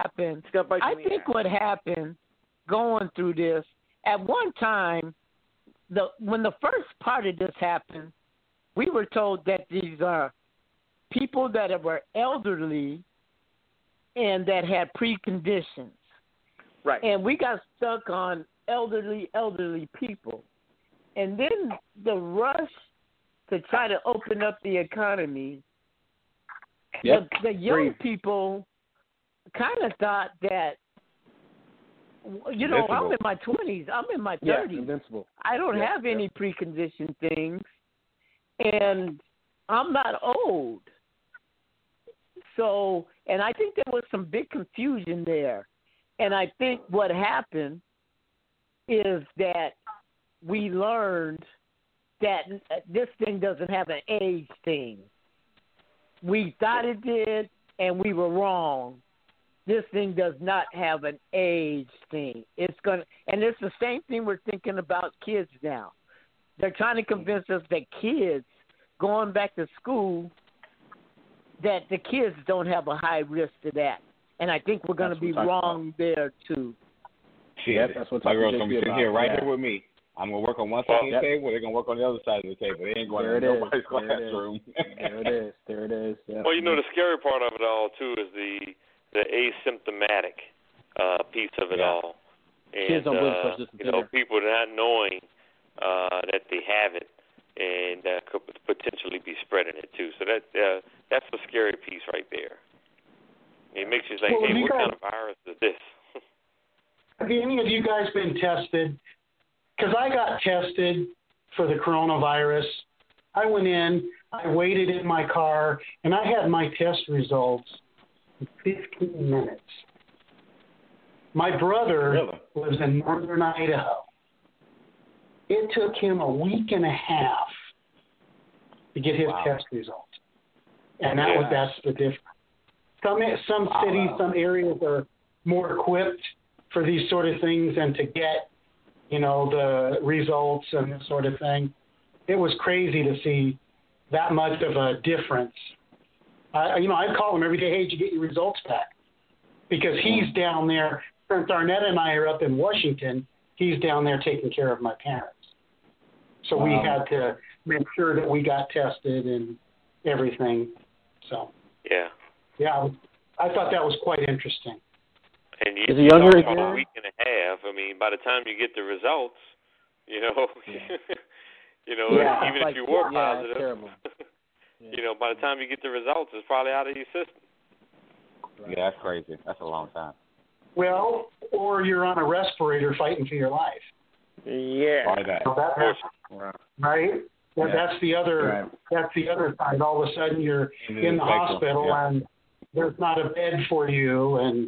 what happened going through this, at one time, when the first part of this happened, we were told that these are people that were elderly and that had preconditions. Right. And we got stuck on elderly people. And then the rush to try to open up the economy, the young people kind of thought that, I'm in my 20s, I'm in my 30s. Yeah, invincible. I don't have any preconditioned things, and I'm not old. So, and I think there was some big confusion there. And I think what happened is that we learned that this thing doesn't have an age thing. We thought it did, and we were wrong. This thing does not have an age thing. And it's the same thing we're thinking about kids now. They're trying to convince us that kids going back to school, that the kids don't have a high risk to that. And I think we're going to be wrong there, too. Shit, that's what my girl's going to be sitting here here with me. I'm going to work on one side of the table, they're going to work on the other side of the table. They ain't going to nobody's classroom. There it is. Yeah. Well, the scary part of it all, too, is the asymptomatic piece of it all. And, people not knowing that they have it and could potentially be spreading it, too. So that's the scary piece right there. It makes you think, hey, what kind of virus is this? Have any of you guys been tested? Because I got tested for the coronavirus. I went in, I waited in my car, and I had my test results in 15 minutes. My brother lives in northern Idaho. It took him a week and a half to get his test results. and that's the difference. Some cities, some areas are more equipped for these sort of things and to get, the results and this sort of thing. It was crazy to see that much of a difference. I'd call him every day, hey, did you get your results back? Because he's down there. Since Arnett and I are up in Washington, he's down there taking care of my parents. So we had to make sure that we got tested and everything. So yeah, I thought that was quite interesting. And you is he younger talk about a week and a half. I mean, by the time you get the results, even if you were positive, by the time you get the results, it's probably out of your system. Right. Yeah, that's crazy. That's a long time. Well, or you're on a respirator fighting for your life. Yeah. Right? Yeah. That's the other. Right. That's the other side. All of a sudden, you're in the hospital and there's not a bed for you, and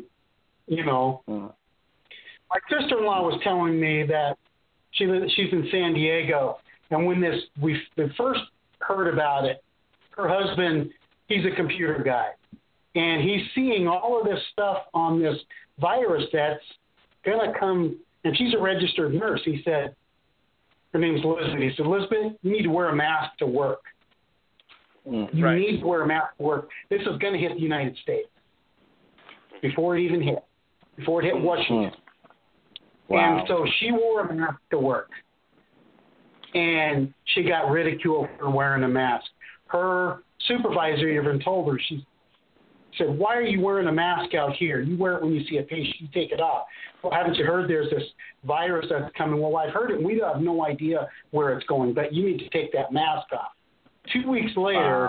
my sister-in-law was telling me that she's in San Diego, and when we first heard about it, her husband, he's a computer guy, and he's seeing all of this stuff on this virus that's going to come, and she's a registered nurse. He said, her name's Elizabeth. He said, Elizabeth, you need to wear a mask to work. You need to wear a mask to work. This is going to hit the United States before it even hit, before it hit Washington. Wow. And so she wore a mask to work, and she got ridiculed for wearing a mask. Her supervisor even told her, she said, why are you wearing a mask out here? You wear it when you see a patient, you take it off. Well, haven't you heard there's this virus that's coming? Well, I've heard it, and we have no idea where it's going, but you need to take that mask off. 2 weeks later,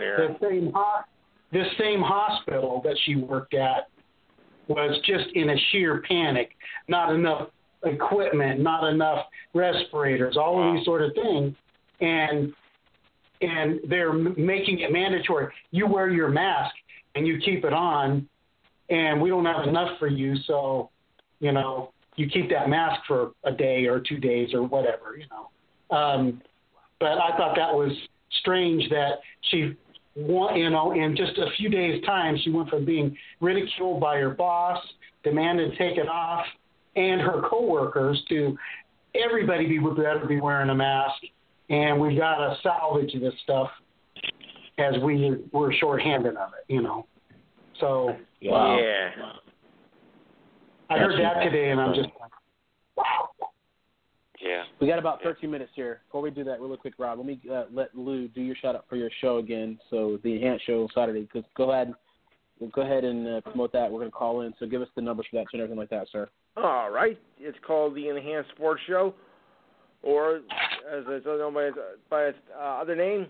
this same hospital that she worked at was just in a sheer panic. Not enough equipment, not enough respirators, all of these sort of things. And they're making it mandatory. You wear your mask and you keep it on, and we don't have enough for you, so, you keep that mask for a day or 2 days or whatever, But I thought that was strange that she, in just a few days' time, she went from being ridiculed by her boss, demanded to take it off, and her coworkers to everybody better be wearing a mask, and we got to salvage this stuff as we were shorthanded of it, So, yeah. I heard that today, and I'm just like, wow. Yeah. We got about 13 minutes here. Before we do that, really quick, Rob, let me let Lou do your shout out for your show again. So the Enhanced show on Saturday. Go ahead and promote that. We're going to call in. So give us the numbers for that and everything like that, sir. All right. It's called the Enhanced Sports Show, or as it's known by its other name.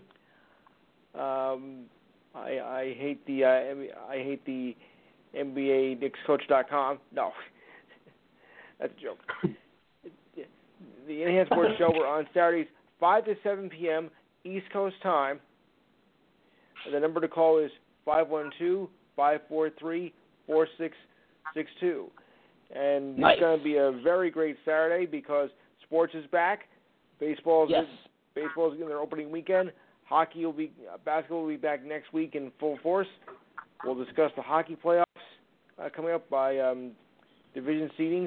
I hate the NBA NicksCoach.com. No, that's a joke. The Enhanced Sports Show, we're on Saturdays, 5 to 7 p.m. East Coast time. And the number to call is 512-543-4662. And It's going to be a very great Saturday because sports is back. Baseball's in their opening weekend. Basketball will be back next week in full force. We'll discuss the hockey playoffs coming up by division seedings.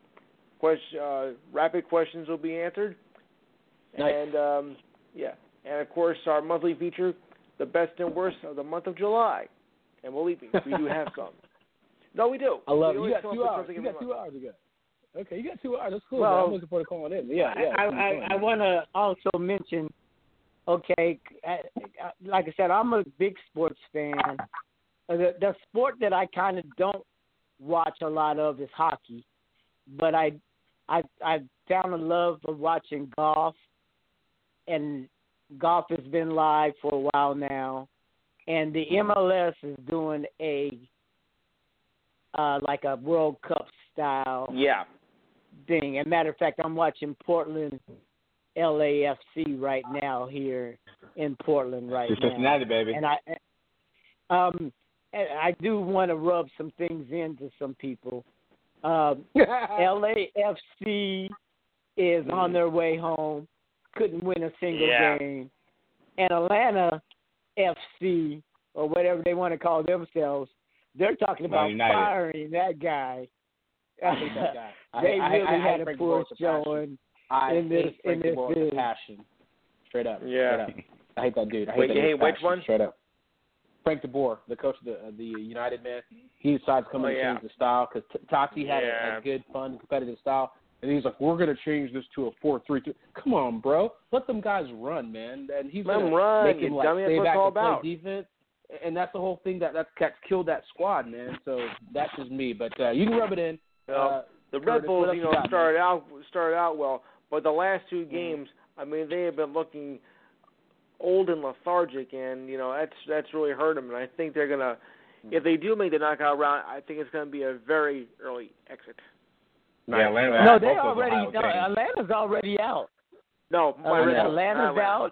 Rapid questions will be answered. Nice. And, and of course, our monthly feature, the best and worst of the month of July. And believe me, we do have some. No, we do. I love it. You got 2 hours. You got 2 hours to go. Okay, you got 2 hours. That's cool. Well, I'm looking forward to calling in. I want to also mention, okay, like I said, I'm a big sports fan. The sport that I kind of don't watch a lot of is hockey, but I found a love of watching golf, and golf has been live for a while now, and the MLS is doing like a World Cup style thing. As a matter of fact, I'm watching Portland LAFC right now here in Portland right now. Cincinnati, baby. And I do want to rub some things into some people. LAFC is on their way home. Couldn't win a single game. And Atlanta FC or whatever they want to call themselves, they're talking about firing that guy. I hate that guy. They really had a a poor showing in this with passion. Straight up. Yeah. Straight up. I hate that dude. Wait, you hate which one? Straight up. Frank DeBoer, the coach of the United man, he decides to come in and change the style because Tati had a good, fun, competitive style. And he's like, we're going to change this to a 4-3-2. Come on, bro. Let them guys run, man. And he's going to make them stay back and play defense. And that's the whole thing that's killed that squad, man. So that's just me. But you can rub it in. The Red Bulls, started out well. But the last two games, I mean, they have been looking old and lethargic, and that's really hurt them. And I think they're gonna, if they do make the knockout round, I think it's gonna be a very early exit. Yeah, Atlanta's already out. No, Atlanta's out.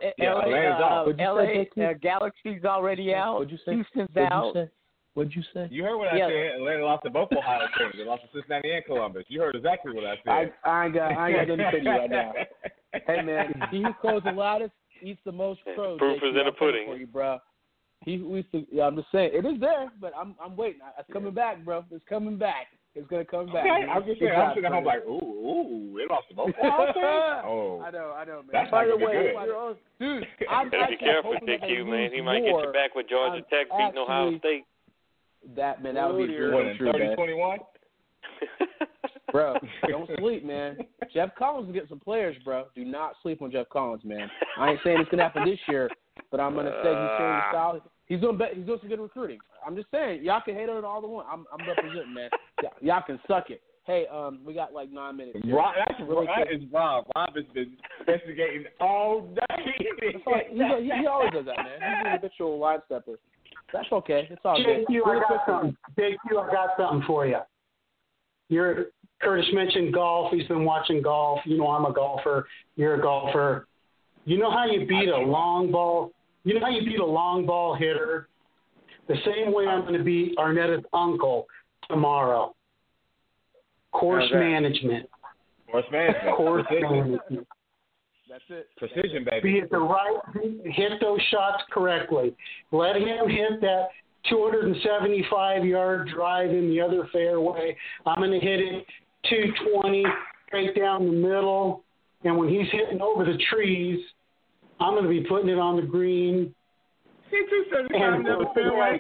LA Galaxy's already out. What'd you say? Houston's out. What'd you say? You heard what I said. Atlanta lost to both Ohio State. They lost to Cincinnati and Columbus. You heard exactly what I said. I ain't got nothing to say right now. Hey, man, he who crows the loudest eats the most crows. Proof is in the pudding. For you, bro. I'm just saying, it is there, but I'm waiting. It's coming back, bro. It's coming back. It's going to come back. Okay. I'm just saying, I'm sitting at home like, ooh, they lost to both Ohio State? Oh. I know, man. That's by the way, dude, gotta be careful, TQ, man. He might get you back with Georgia Tech beating Ohio State. That would be true, 30-21? Bro, don't sleep, man. Jeff Collins will get some players, bro. Do not sleep on Jeff Collins, man. I ain't saying it's gonna happen this year, but I'm gonna say he's showing the style. He's doing some good recruiting. I'm just saying, y'all can hate on it all the one. I'm representing, man. Y'all can suck it. Hey, we got like 9 minutes. Rob, that is Rob. Rob has been investigating all day. He always does that, man. He's an habitual line stepper. That's okay. It's all good. JQ, I got something for you. Curtis mentioned golf. He's been watching golf. I'm a golfer. You're a golfer. You know how you beat a long ball? You know how you beat a long ball hitter? The same way I'm going to beat Arnetta's uncle tomorrow. Course management. Course management. That's it. Precision, baby. Be at the right, hit those shots correctly. Let him hit that 275-yard drive in the other fairway. I'm going to hit it 220 straight down the middle. And when he's hitting over the trees, I'm going to be putting it on the green. Hit 275 in the fairway.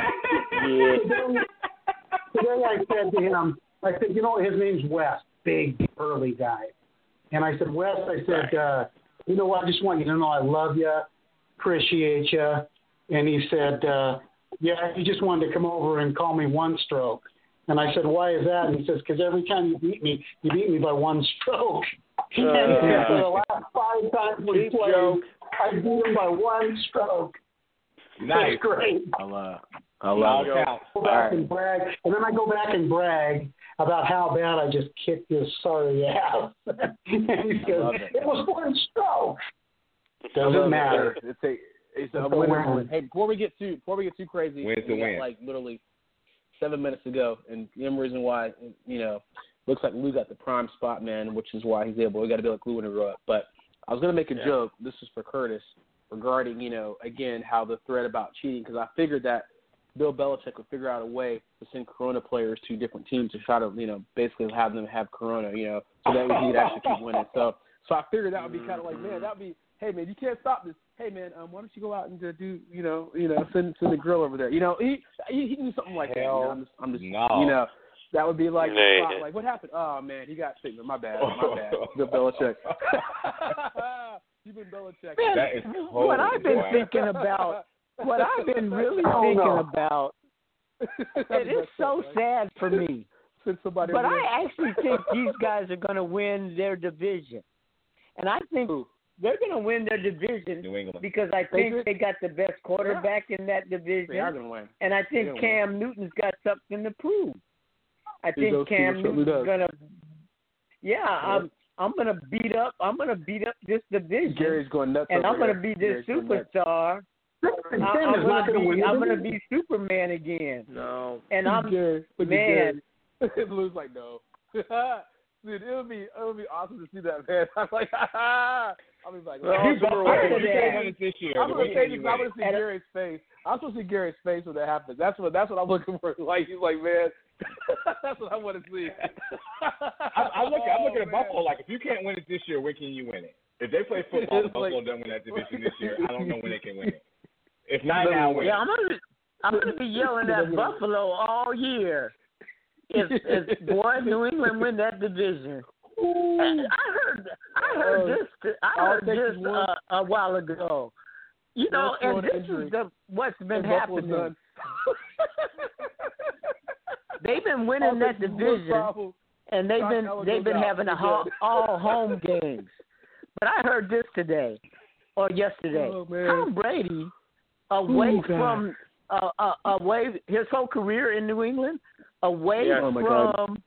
Today I said to him, his name's Wes, big, burly guy. And I said, Wes, I just want you to know I love you, appreciate you. And he said, he just wanted to come over and call me one stroke. And I said, why is that? And he says, because every time you beat me by one stroke. And for the last 5 times we played, I beat him by one stroke. Nice. That's great. I love it. Go back and brag, and then I go back and brag about how bad I just kicked his sorry ass. And he says, it was one stroke. Doesn't matter. It's a win. Hey, before we get too crazy, we got like literally 7 minutes to go, and the reason why, looks like Lou got the prime spot, man, which is why he's able. We got to be like Lou when he grew up. But I was gonna make a joke. This is for Curtis regarding, again, how the threat about cheating, because I figured that Bill Belichick would figure out a way to send Corona players to different teams to try to, basically have them have Corona, so that way he could actually keep winning. So I figured that would be kind of like, man, that would be, hey, man, you can't stop this. Hey, man, why don't you go out and do, send the grill over there. He can do something like that. I'm just no. That would be like, like, what happened? Oh, man, he got sick. My bad. Bill Belichick. You've been Belichick. Man, that is cold, what I've been thinking about, what I've been really thinking about, it is so sad for me. But I actually think these guys are going to win their division. And I think they're going to win their division because I think they got the best quarterback in that division. They are going to win. And I think Cam Newton's got something to prove. I think Cam Newton's going to I'm going to beat up this division. Gary's going nuts. And I'm going to be this superstar. I'm going to be Superman again. No. And I'm, man. Blue's like, no. Dude, it would be awesome to see that, man. I'm like, I'll be like, you can't win it this year. I'm gonna say this. I'm gonna see Gary's face. I'm supposed to see Gary's face when that happens. That's what I'm looking for. Like he's like, man, that's what I want to see. I'm looking at Buffalo like, if you can't win it this year, when can you win it? If they play football, Buffalo doesn't win that division this year. I don't know when they can win it. If not now, when? Yeah, I'm gonna be yelling at Buffalo all year. If boy, New England win that division. I heard this a while ago. You know, and this is what's been happening. They've been winning that division, and they've been having all home games. But I heard this today or yesterday. Tom Brady away his whole career in New England, away from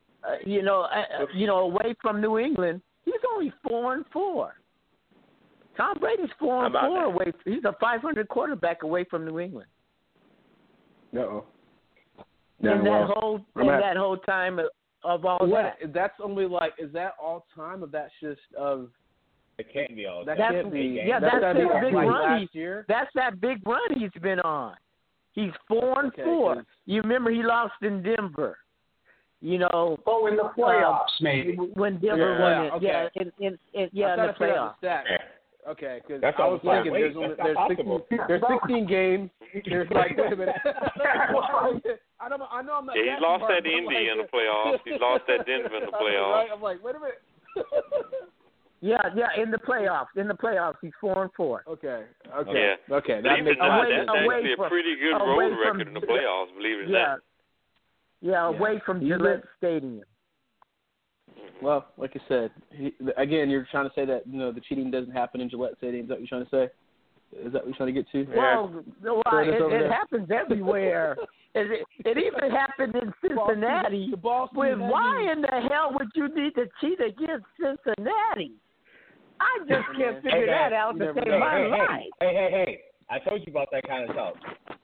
away from New England, he's only 4-4. Tom Brady's 4-4 away. He's a 500 quarterback away from New England. Uh-oh. In that whole time of all that. That's only is that all time, or that's just of? It can't be all. That's his big run. That's that big run he's been on. He's 4-4. You remember he lost in Denver. You know. Oh, in the playoffs, maybe. When Denver won it. Okay. In the playoffs. Okay, because I was thinking there's 16 games. There's like, wait a minute. I know I'm not. Yeah, he's lost at Indy in the playoffs. He's lost at Denver in the playoffs. Right? I'm like, wait a minute. Yeah, in the playoffs. He's 4-4. Okay. Yeah. Okay. That's actually a pretty good road record in the playoffs, believe it or not. Yeah, away from Gillette Stadium. Well, like I said, again, you're trying to say that the cheating doesn't happen in Gillette Stadium. Is that what you're trying to say? Is that what you're trying to get to? Well, it happens everywhere. It even happened in Cincinnati. Why in the hell would you need to cheat against Cincinnati? I just can't figure that out to save my life. Hey! I told you about that kind of talk.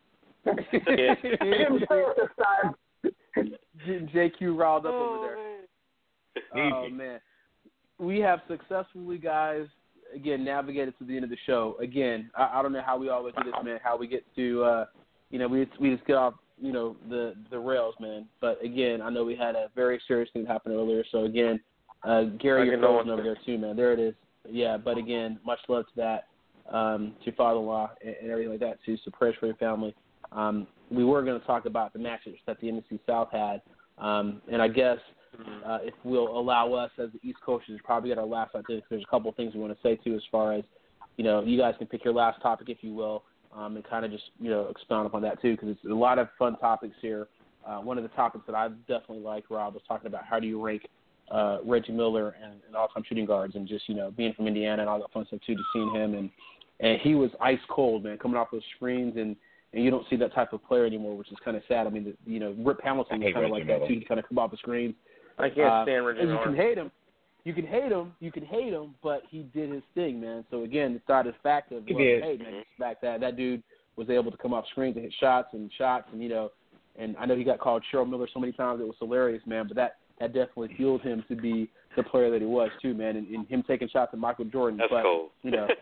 Getting JQ riled up over there. Oh, man. We have successfully, guys, again, navigated to the end of the show. Again, I don't know how we always do this, man, how we get to, we just get off, the rails, man. But, again, I know we had a very serious thing happen earlier. So, again, Gary, you're frozen over there, too, man. There it is. Yeah, but, again, much love to that, to father-in-law and everything like that, too. So, prayers for your family. We were going to talk about the matches that the NFC South had. And I guess if we'll allow us as the East Coasters to probably get our last idea, because there's a couple of things we want to say, too, as far as, you guys can pick your last topic, if you will, and kind of just, expound upon that, too, because it's a lot of fun topics here. One of the topics that I definitely like, Rob, was talking about how do you rank Reggie Miller and all-time shooting guards, and just, being from Indiana and all that fun stuff, too, just seeing him. And he was ice cold, man, coming off those screens, and you don't see that type of player anymore, which is kind of sad. I mean, Rip Hamilton was kind of like that, too. He kind of come off the screens. I can't stand Reggie Miller. You can hate him, but he did his thing, man. So, again, it's not a fact of, hey, man, it's the fact that dude was able to come off screens and hit shots, and and I know he got called Cheryl Miller so many times. It was hilarious, man, but that definitely fueled him to be the player that he was, too, man, and him taking shots at Michael Jordan. That's cool.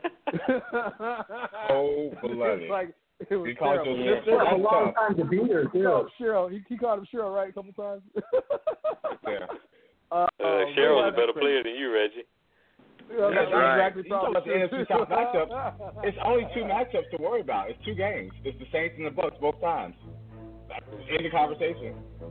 Oh, beloved. It was terrible. It was a long time to be there, too. Cheryl. He called him Cheryl, right, a couple times? Yeah. Cheryl's a better player than you, Reggie. That's right. Exactly. You talk about the NFC South matchup. It's only 2 matchups to worry about. It's 2 games. It's the Saints and the Bucks both times. End the conversation.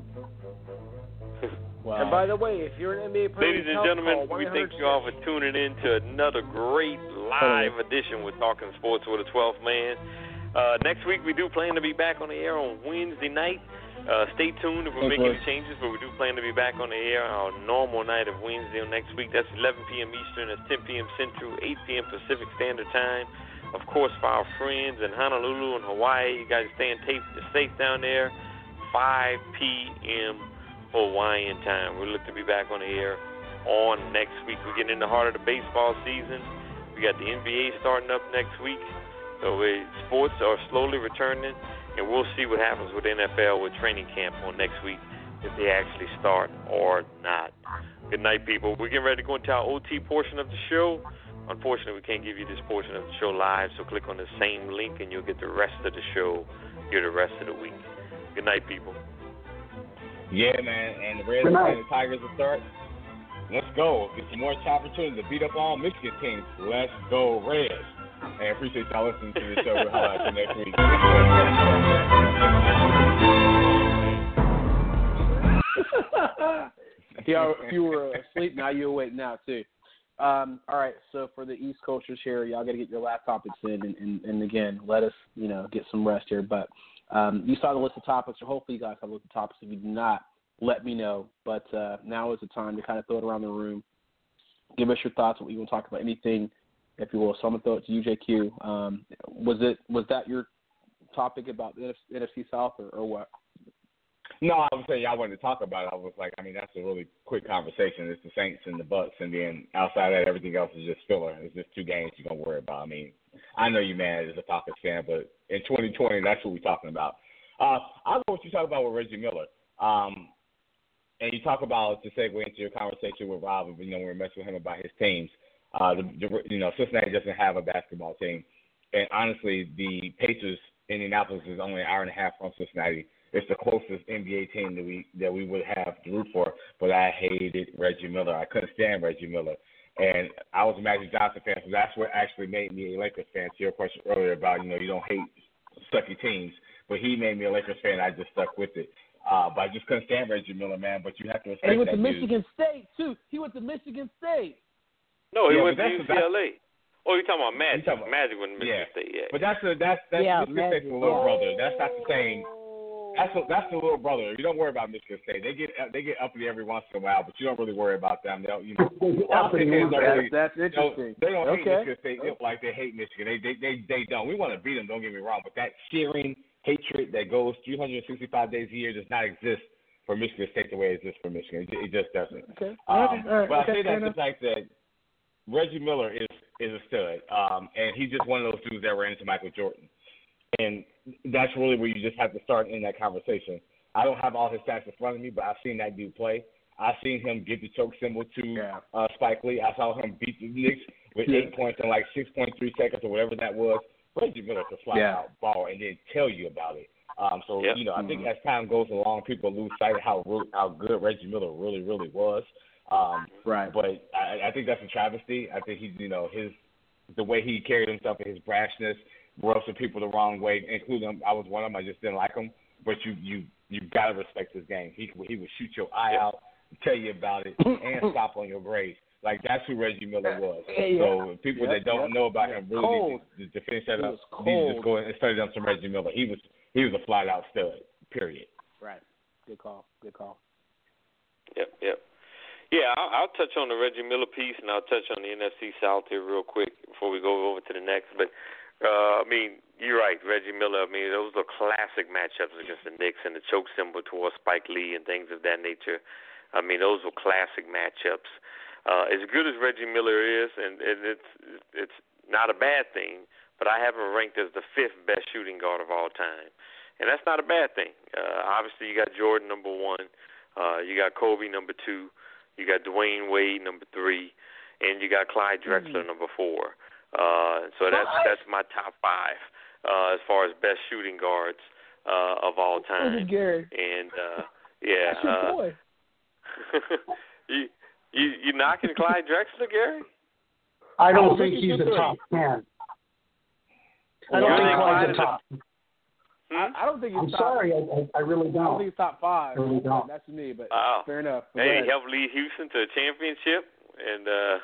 Wow. And by the way, if you're an NBA player, ladies and gentlemen, we thank you all for tuning in to another great live edition with Talking Sports with the 12th Man. Next week, we do plan to be back on the air on Wednesday night. Stay tuned if we make any changes, but we do plan to be back on the air on our normal night of Wednesday next week. That's 11 p.m. Eastern. That's 10 p.m. Central, 8 p.m. Pacific Standard Time. Of course, for our friends in Honolulu and Hawaii, you guys staying safe down there. 5 p.m. Hawaiian time. We look to be back on the air on next week. We're getting in the heart of the baseball season. We got the NBA starting up next week. So sports are slowly returning, and we'll see what happens with NFL with training camp on next week, if they actually start or not. Good night, people. We're getting ready to go into our OT portion of the show. Unfortunately, we can't give you this portion of the show live, so click on the same link and you'll get the rest of the show here the rest of the week. Good night, people. Yeah, man, and the Reds and the Tigers will start. Let's go. Get some more opportunity to beat up all Michigan teams. Let's go, Reds. And appreciate y'all listening to the show. We'll holler at you next week. If you were asleep, now you're awake now, too. All right, so for the East Coasters here, y'all got to get your last topics in, and again, let us, get some rest here. But you saw the list of topics, or hopefully you guys have a list of topics. If you do not, let me know. But now is the time to kind of throw it around the room. Give us your thoughts on what you want to talk about, anything, if you will. So I'm going to throw it to you, JQ. Was that your topic about the NFC South, or what? No, I was saying y'all wanted to talk about it. I was like, that's a really quick conversation. It's the Saints and the Bucks, and then outside of that, everything else is just filler. It's just two games you're going to worry about. I know you're mad as a Falcons fan, but in 2020, that's what we're talking about. I know what you talk about with Reggie Miller. And you talk about, to segue into your conversation with Rob, when we were messing with him about his teams. Cincinnati doesn't have a basketball team. And honestly, the Pacers, Indianapolis, is only an hour and a half from Cincinnati. It's the closest NBA team that we would have to root for, but I hated Reggie Miller. I couldn't stand Reggie Miller. And I was a Magic Johnson fan, so that's what actually made me a Lakers fan. To your question earlier about, you don't hate sucky teams, but he made me a Lakers fan. I just stuck with it. But I just couldn't stand Reggie Miller, man. But you have to respect that. And he went to dude. Michigan State, too. He went to Michigan State. No, he went to UCLA. Oh, you're talking about Magic. Magic went to Michigan State, yeah. But that's Michigan State's little brother. That's not the same. That's the little brother. You don't worry about Michigan State. They get uppity every once in a while, but you don't really worry about them. That's interesting. They don't hate Michigan State like they hate Michigan. They don't. We want to beat them. Don't get me wrong, but that searing hatred that goes 365 days a year does not exist for Michigan State the way it exists for Michigan. It just doesn't. Okay. But I say that the fact that Reggie Miller is a stud, and he's just one of those dudes that ran into Michael Jordan. And that's really where you just have to start in that conversation. I don't have all his stats in front of me, but I've seen that dude play. I've seen him give the choke symbol to Spike Lee. I saw him beat the Knicks with 8 points in like 6.3 seconds or whatever that was. Reggie Miller could fly out ball and then tell you about it. I think as time goes along, people lose sight of how good Reggie Miller really, really was. Right. But I think that's a travesty. I think he's, the way he carried himself and his brashness rubs some people the wrong way, including I was one of them. I just didn't like him. But you got to respect his game. He would shoot your eye out, tell you about it, and stop on your grade. Like, that's who Reggie Miller was. So people that don't know about him really need to finish that up. Need to just go and study on some Reggie Miller. He was a flat out stud. Period. Right. Good call. Yep. Yeah, I'll touch on the Reggie Miller piece, and I'll touch on the NFC South here real quick before we go over to the next. But you're right, Reggie Miller. Those are classic matchups against the Knicks and the choke symbol towards Spike Lee and things of that nature. Those were classic matchups. As good as Reggie Miller is, and it's not a bad thing, but I have him ranked as the 5th best shooting guard of all time. And that's not a bad thing. Obviously, you got Jordan, number 1. You got Kobe, number 2. You got Dwayne Wade, number 3. And you got Clyde Drexler, number 4. So that's my top 5 as far as best shooting guards of all time. Gary. And that's your boy. You knocking Clyde Drexler, Gary? I don't think he's the top man. I don't think Clyde's the top. I don't think he's I'm sorry, I really don't. I don't think he's top 5. I really don't. That's me, but fair enough. Hey, helped lead Houston to a championship, and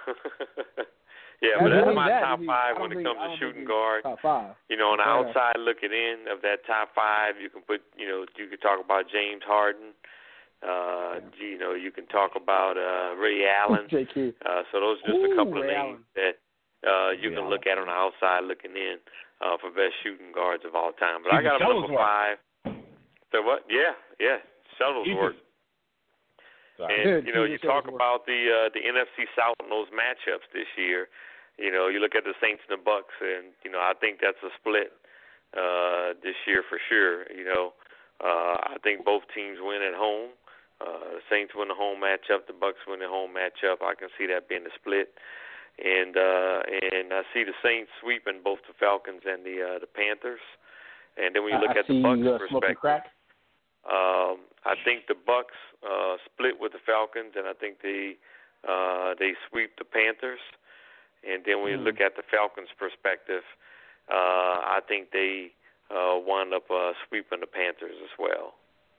but that's my top 5 when it comes to shooting guard. Top 5. On the outside looking in of that top 5, you can put, you could talk about James Harden. You can talk about Ray Allen. JQ. So those are just a couple of names that you can look at on the outside looking in for best shooting guards of all time. But I got a number 5. So what? Yeah, Shuttlesworth. And you talk about the NFC South and those matchups this year. You look at the Saints and the Bucks, and I think that's a split this year for sure. I think both teams win at home. The Saints win the home matchup, the Bucks win the home matchup. I can see that being a split, and I see the Saints sweeping both the Falcons and the Panthers. And then when you look at the Bucks perspective, I think the Bucks split with the Falcons, and I think they sweep the Panthers. And then when you look at the Falcons' perspective, I think they wind up sweeping the Panthers as well.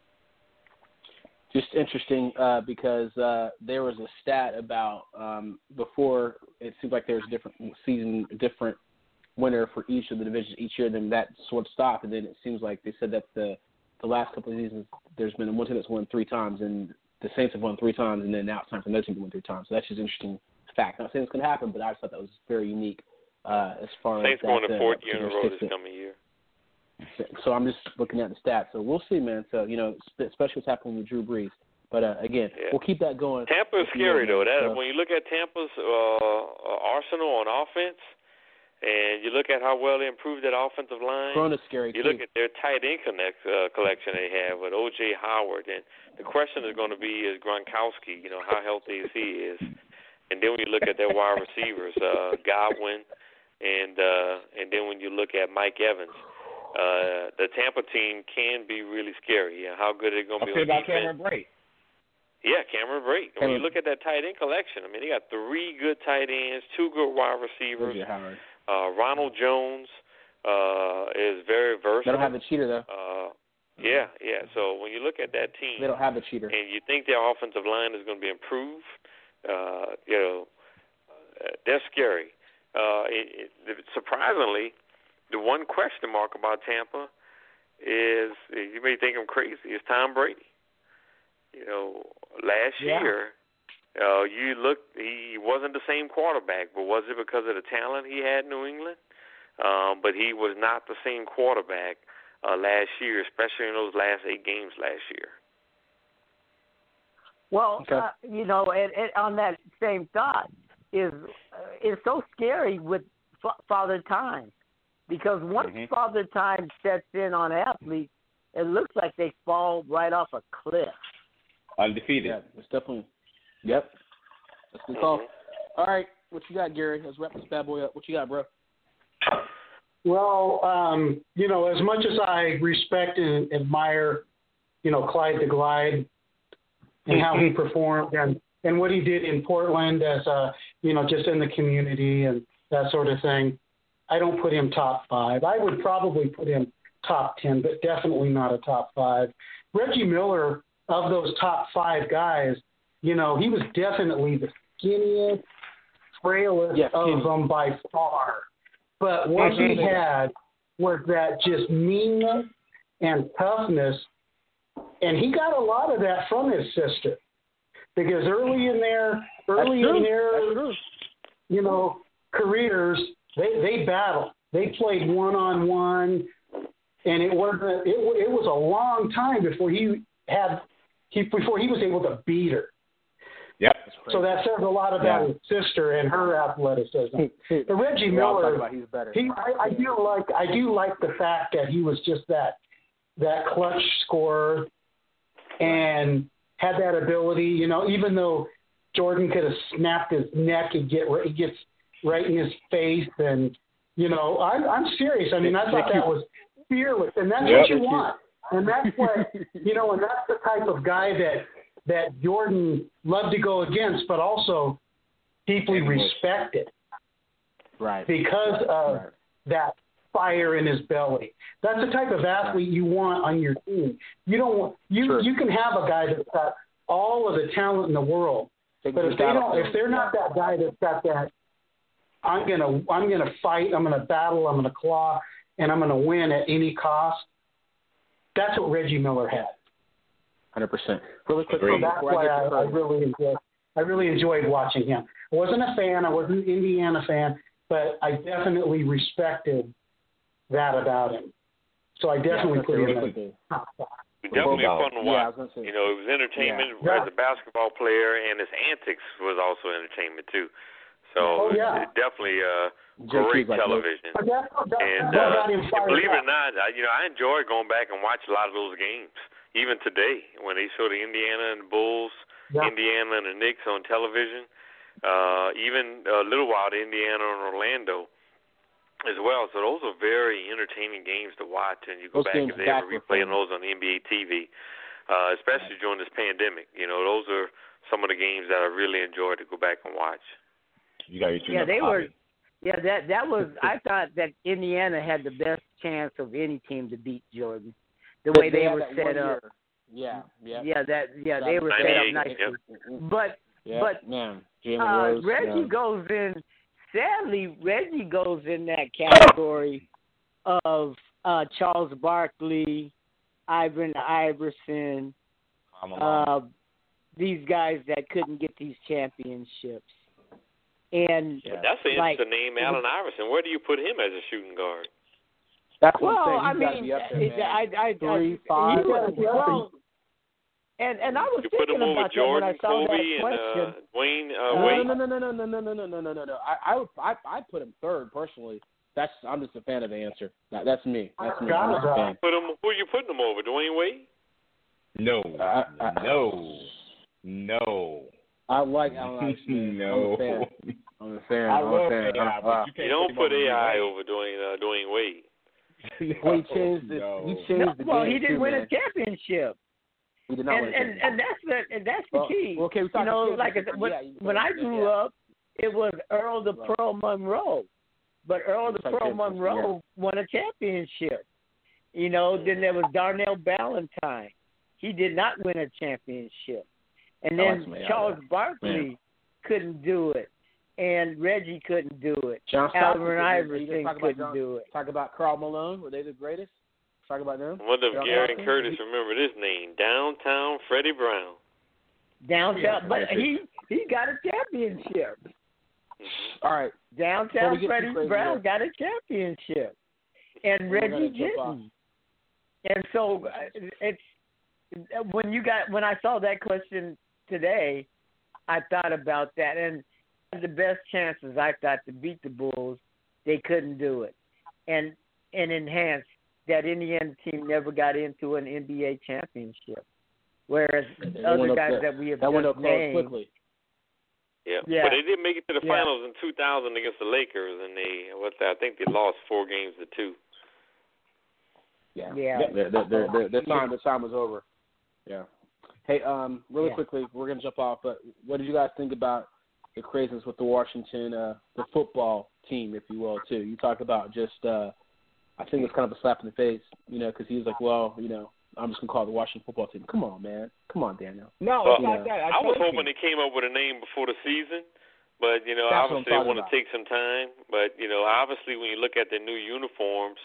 Just interesting because there was a stat about before it seemed like there was a different winner for each of the divisions each year. Then that sort of stopped, and then it seems like they said that the last couple of seasons there's been one team that's won 3 times, and the Saints have won 3 times, and then now it's time for another team to win 3 times. So that's just an interesting fact. Not saying it's going to happen, but I just thought that was very unique as far Saints as going to 4th year in a row this coming year. So I'm just looking at the stats. So we'll see, man. So, especially what's happening with Drew Brees. But, again, we'll keep that going. Tampa is scary, though. When you look at Tampa's arsenal on offense, and you look at how well they improved that offensive line, scary you look at their tight end collection they have with O.J. Howard, and the question is going to be, is Gronkowski, how healthy he is. And then when you look at their wide receivers, Godwin, and then when you look at Mike Evans, the Tampa team can be really scary. How good are they going to be on defense? Cameron Brate. Yeah, Cameron Brate. When you look at that tight end collection, they got 3 good tight ends, 2 good wide receivers. Ronald Jones is very versatile. They don't have the cheater, though. Yeah. So when you look at that team, they don't have the cheater, and you think their offensive line is going to be improved, they're scary. Surprisingly, the one question mark about Tampa is, you may think I'm crazy, is Tom Brady. Last year, he wasn't the same quarterback, but was it because of the talent he had in New England? But he was not the same quarterback last year, especially in those last 8 games last year. Well, on that same thought, is so scary with Father Time, because once Father Time sets in on athletes, it looks like they fall right off a cliff. Undefeated. Yeah, it's definitely. Yep. That's the call. All right, what you got, Gary? Let's wrap this bad boy up. What you got, bro? Well, as much as I respect and admire, Clyde the Glide and how he performed and what he did in Portland as just in the community and that sort of thing, I don't put him top 5. I would probably put him top 10, but definitely not a top 5. Reggie Miller, of those top 5 guys, he was definitely the skinniest, frailest of them by far. But what he had was that just meanness and toughness, and he got a lot of that from his sister. Because early in their careers, they battled. They played one-on-one, and it was a long time before he was able to beat her. Yep. So that says a lot about his sister and her athleticism. But Reggie Miller, I do like the fact that he was just that clutch scorer and had that ability. Even though Jordan could have snapped his neck, he gets right in his face, and I'm serious. I thought that was fearless, and that's what you want. And that's what, and that's the type of guy that Jordan loved to go against, but also deeply respected. Right. Because of that fire in his belly. That's the type of athlete you want on your team. You don't want, you can have a guy that's got all of the talent in the world, but if they're not that guy that's got that, I'm gonna fight, I'm gonna battle, I'm gonna claw, and I'm gonna win at any cost. That's what Reggie Miller had. 100%. Really quick, so that's why I really enjoyed watching him. I wasn't a fan. I wasn't an Indiana fan, but I definitely respected that about him. So I definitely put him in. Definitely fun to watch. It was entertainment as a basketball player, and his antics was also entertainment too. So it definitely great television. And believe it or not, I enjoy going back and watch a lot of those games. Even today, when they show the Indiana and the Bulls, Indiana and the Knicks on television. Even a little while to Indiana and Orlando as well. So those are very entertaining games to watch, and you go back and they ever replaying those on the NBA TV, especially during this pandemic. Those are some of the games that I really enjoyed to go back and watch. You got your they were. Yeah, that was. I thought that Indiana had the best chance of any team to beat Jordan. The way they were set up. Yeah. They were set up nicely. Yep. But man, Reggie goes in. Sadly, Reggie goes in that category of Charles Barkley, Ivan Iverson, these guys that couldn't get these championships. And that's an interesting name, Allen Iverson. Where do you put him as a shooting guard? That's what I'm saying. I 3, 5. And I was you thinking put him over about Jordan, that when I saw Kobe, that question. and Wayne. Wade. No. I put him third personally. I'm just a fan of the answer. That's me. I'm just a fan. Who are you putting him over? Dwayne Wade? No. No. I like Allen Iverson. No. I'm a fan. I love AI, but you don't put AI over Dwayne Wade. Well, he changed the Well, game he didn't too, win man. a championship. He did not win a championship. And that's the key. Okay, when I grew up, it was Earl the Pearl Monroe. But Earl the Pearl Monroe won a championship. Then there was Darnell Ballantyne. He did not win a championship. And then Charles Barkley couldn't do it. And Reggie couldn't do it. Allen Iverson couldn't do it. Talk about Karl Malone. Were they the greatest? Talk about them. What if Gary and Curtis remember this name? Downtown Freddie Brown. Downtown, but he got a championship. All right. Downtown Freddie Brown got a championship. And Reggie didn't. And so it's when I saw that question today, I thought about that, and the best chances I thought to beat the Bulls, they couldn't do it, and enhance that Indiana team never got into an NBA championship, whereas other guys that we have just named quickly. Yeah, but they did make it to the finals in 2000 against the Lakers, and I think they lost 4 games to 2. Yeah. The time was over. Yeah. Hey, really quickly, we're gonna jump off, but what did you guys think about the craziness with the Washington, the football team, if you will, too? You talk about just, I think it's kind of a slap in the face, because he was like, well, I'm just gonna call it the Washington football team. Come on, man. Come on, Daniel. No, it's not that. I was hoping they came up with a name before the season, but obviously they want to take some time. But obviously when you look at the new uniforms,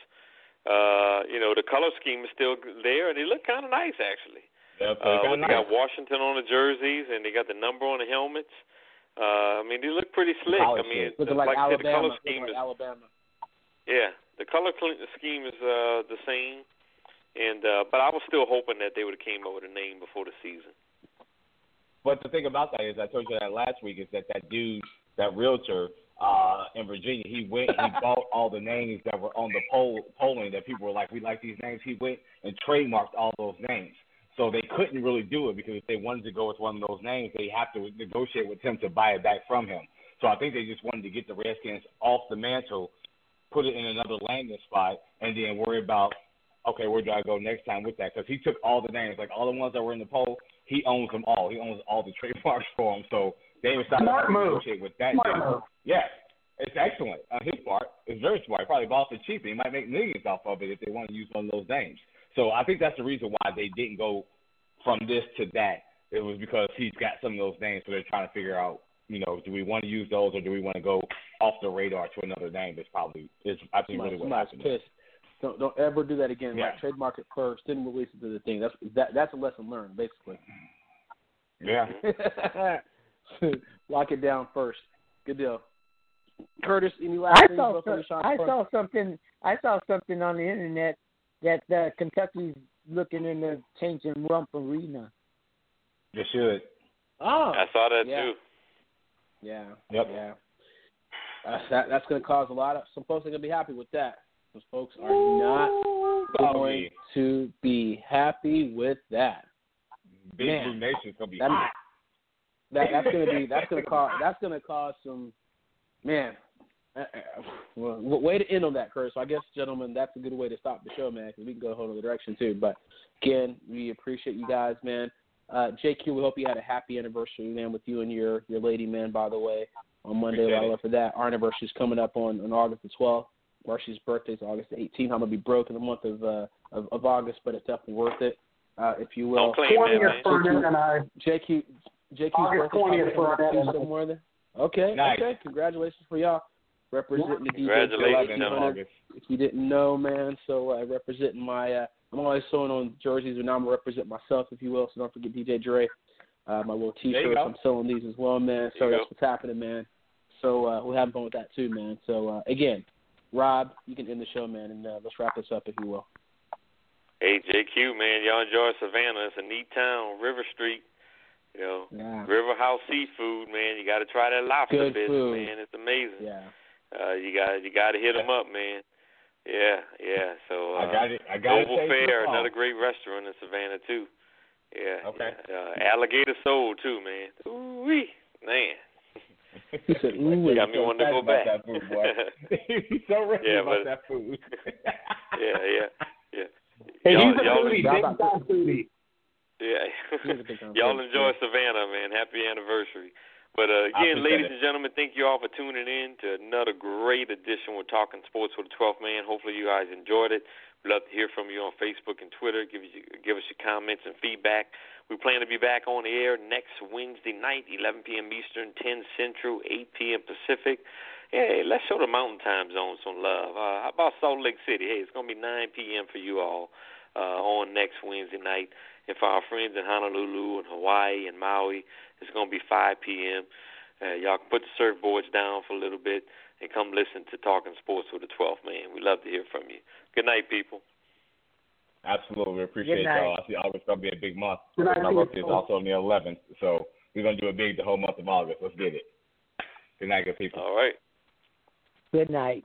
the color scheme is still there, and they look kind of nice actually. They got Washington on the jerseys, and they got the number on the helmets. They look pretty slick. Looking like Alabama. The color scheme is Alabama. Yeah, the color scheme is the same, and but I was still hoping that they would have came up with a name before the season. But the thing about that is, I told you that last week, is that dude, that realtor in Virginia, he bought all the names that were on the polling that people were like, we like these names. He went and trademarked all those names. So they couldn't really do it, because if they wanted to go with one of those names, they have to negotiate with him to buy it back from him. So I think they just wanted to get the Redskins off the mantle, put it in another landing spot, and then worry about, okay, where do I go next time with that? Because he took all the names, like all the ones that were in the poll, he owns them all. He owns all the trademarks for them. So they decided to negotiate with that. Yeah, it's excellent on his part. It's very smart. He probably bought it cheap. He might make millions off of it if they want to use one of those names. So I think that's the reason why they didn't go from this to that. It was because he's got some of those names, so they're trying to figure out, do we want to use those, or do we want to go off the radar to another name that's probably I think really what happened. Pissed. Don't ever do that again. Yeah. Like, trademark it first, then release it to the thing. That's a lesson learned, basically. Yeah. Lock it down first. Good deal. Curtis, any last things? I saw something on the internet that Kentucky's looking into changing Rupp Arena. You should. Oh, I saw that too. Yeah. Yep. Yeah. That's going to cause some folks are going to be happy with that. Those folks are not going to be happy with that. Big Blue Nation's gonna be that's gonna cause some, man. Well, way to end on that, Curtis. So I guess, gentlemen, that's a good way to stop the show, man, because we can go a whole other direction too. But again, we appreciate you guys, man. JQ, we hope you had a happy anniversary, man, with you and your lady, man. By the way, on Monday, I love for that. Our anniversary is coming up on August the 12th. Marcy's birthday is August the 18th. I'm gonna be broke in the month of August, but it's definitely worth it, if you will. 20th for Annette and I. JQ's August 20th for Annette somewhere there. Okay, nice. Okay. Congratulations for y'all. Representing the DJ. Congratulations, August. If you didn't know, man, so representing my, I'm always sewing on jerseys, but now I'm going to represent myself, if you will, so don't forget DJ Dre. My little T-shirts, I'm selling these as well, man, so that's what's happening, man. So we're having fun with that too, man. So, again, Rob, you can end the show, man, and let's wrap this up, if you will. Hey, JQ, man, y'all enjoy Savannah. It's a neat town, River Street. You know, River House Seafood, man. You got to try that lobster business, man. It's amazing. Yeah. You got to hit them up, man. Yeah. So I got it. Noble Fare, another great restaurant in Savannah too. Yeah. Okay. Alligator Soul too, man. Ooh wee, man. He said, ooh, got me wanting to go back. That food, boy. He's so ready about that food. yeah. Hey, he's a foodie, big time foodie. Yeah. Y'all enjoy Savannah, man. Happy anniversary. But again, ladies and gentlemen, thank you all for tuning in to another great edition. We're talking sports with the 12th man. Hopefully you guys enjoyed it. We'd love to hear from you on Facebook and Twitter. Give us your comments and feedback. We plan to be back on the air next Wednesday night, 11 p.m. Eastern, 10 Central, 8 p.m. Pacific. Hey, let's show the Mountain Time Zone some love. How about Salt Lake City? Hey, it's going to be 9 p.m. for you all on next Wednesday night. And for our friends in Honolulu and Hawaii and Maui, it's going to be 5 p.m. Y'all can put the surfboards down for a little bit and come listen to Talking Sports with the 12th man. We love to hear from you. Good night, people. Absolutely. We appreciate y'all. I see August going to be a big month. Good night, my birthday is also on the 11th, so we're going to do it big the whole month of August. Let's get it. Good night, good people. All right. Good night.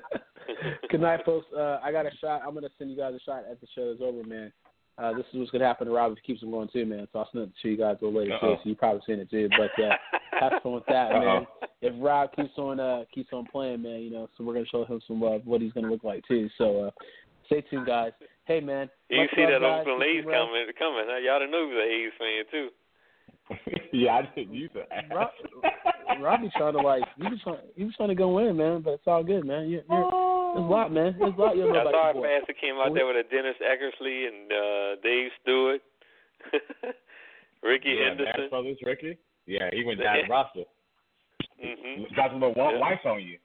Good night, folks. I got a shot. I'm going to send you guys a shot at the show is over, man. This is what's going to happen to Rob if he keeps them going, too, man. So I'll send it to you guys a little later, too, so you've probably seen it, too. But have fun with that, man. If Rob keeps on playing, man, you know, so we're going to show him some love, what he's going to look like, too. So stay tuned, guys. Hey, man. You see that Oakland A's coming. Huh? Y'all done knew he was an A's fan, too. Yeah, I didn't use that. Robbie trying to he was trying to go in, man, but it's all good, man. There's a lot, man. There's a lot you know about I saw Pastor came out there with a Dennis Eckersley and Dave Stewart, Ricky Henderson. Nash Brothers, Ricky. Yeah, he went down the roster. Got some little whites on you.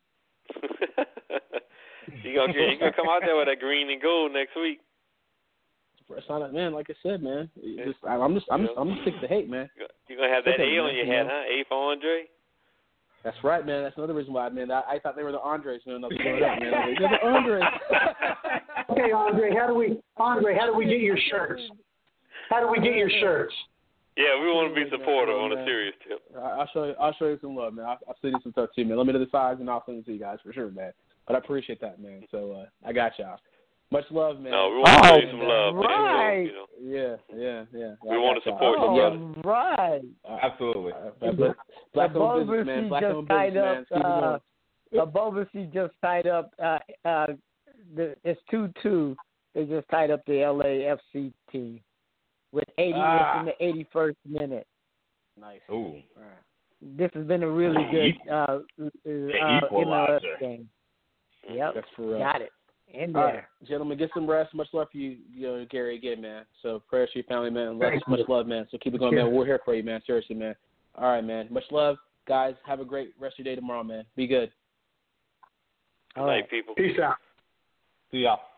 You gonna come out there with that green and gold next week. Man, like I said, man, I'm just sick of the hate, man. You're gonna have that A on your head, huh? A for Andre. That's right, man. That's another reason why, man. I thought they were the Andres, man. I was going up, man. They're the Andres. Okay, Andre, how do we get your shirts? How do we get your shirts? Yeah, we want to be supportive on a serious tip. I'll show you some love, man. I'll send you some stuff too, man. Let me know the size and I'll send it to you guys for sure, man. But I appreciate that, man. So I got y'all. Much love, man. No, we want to show you some love, right. man. You know. Yeah. We want to support you, brother. Right. Absolutely. Black-owned business, man. Black-owned business, man. Bovasi just tied up. It's 2-2. They just tied up the LAFC team with 80 in the 81st minute. Nice. Ooh. This has been a really good MLS game. Yep. That's for real. Got it. In there. All right, gentlemen, get some rest. Much love for you, Gary, again, man. So prayers for your family, man. Much love, man. So keep it going, man. We're here for you, man. Seriously, man. All right, man. Much love. Guys, have a great rest of your day tomorrow, man. Be good. All right, people. Peace out. See y'all.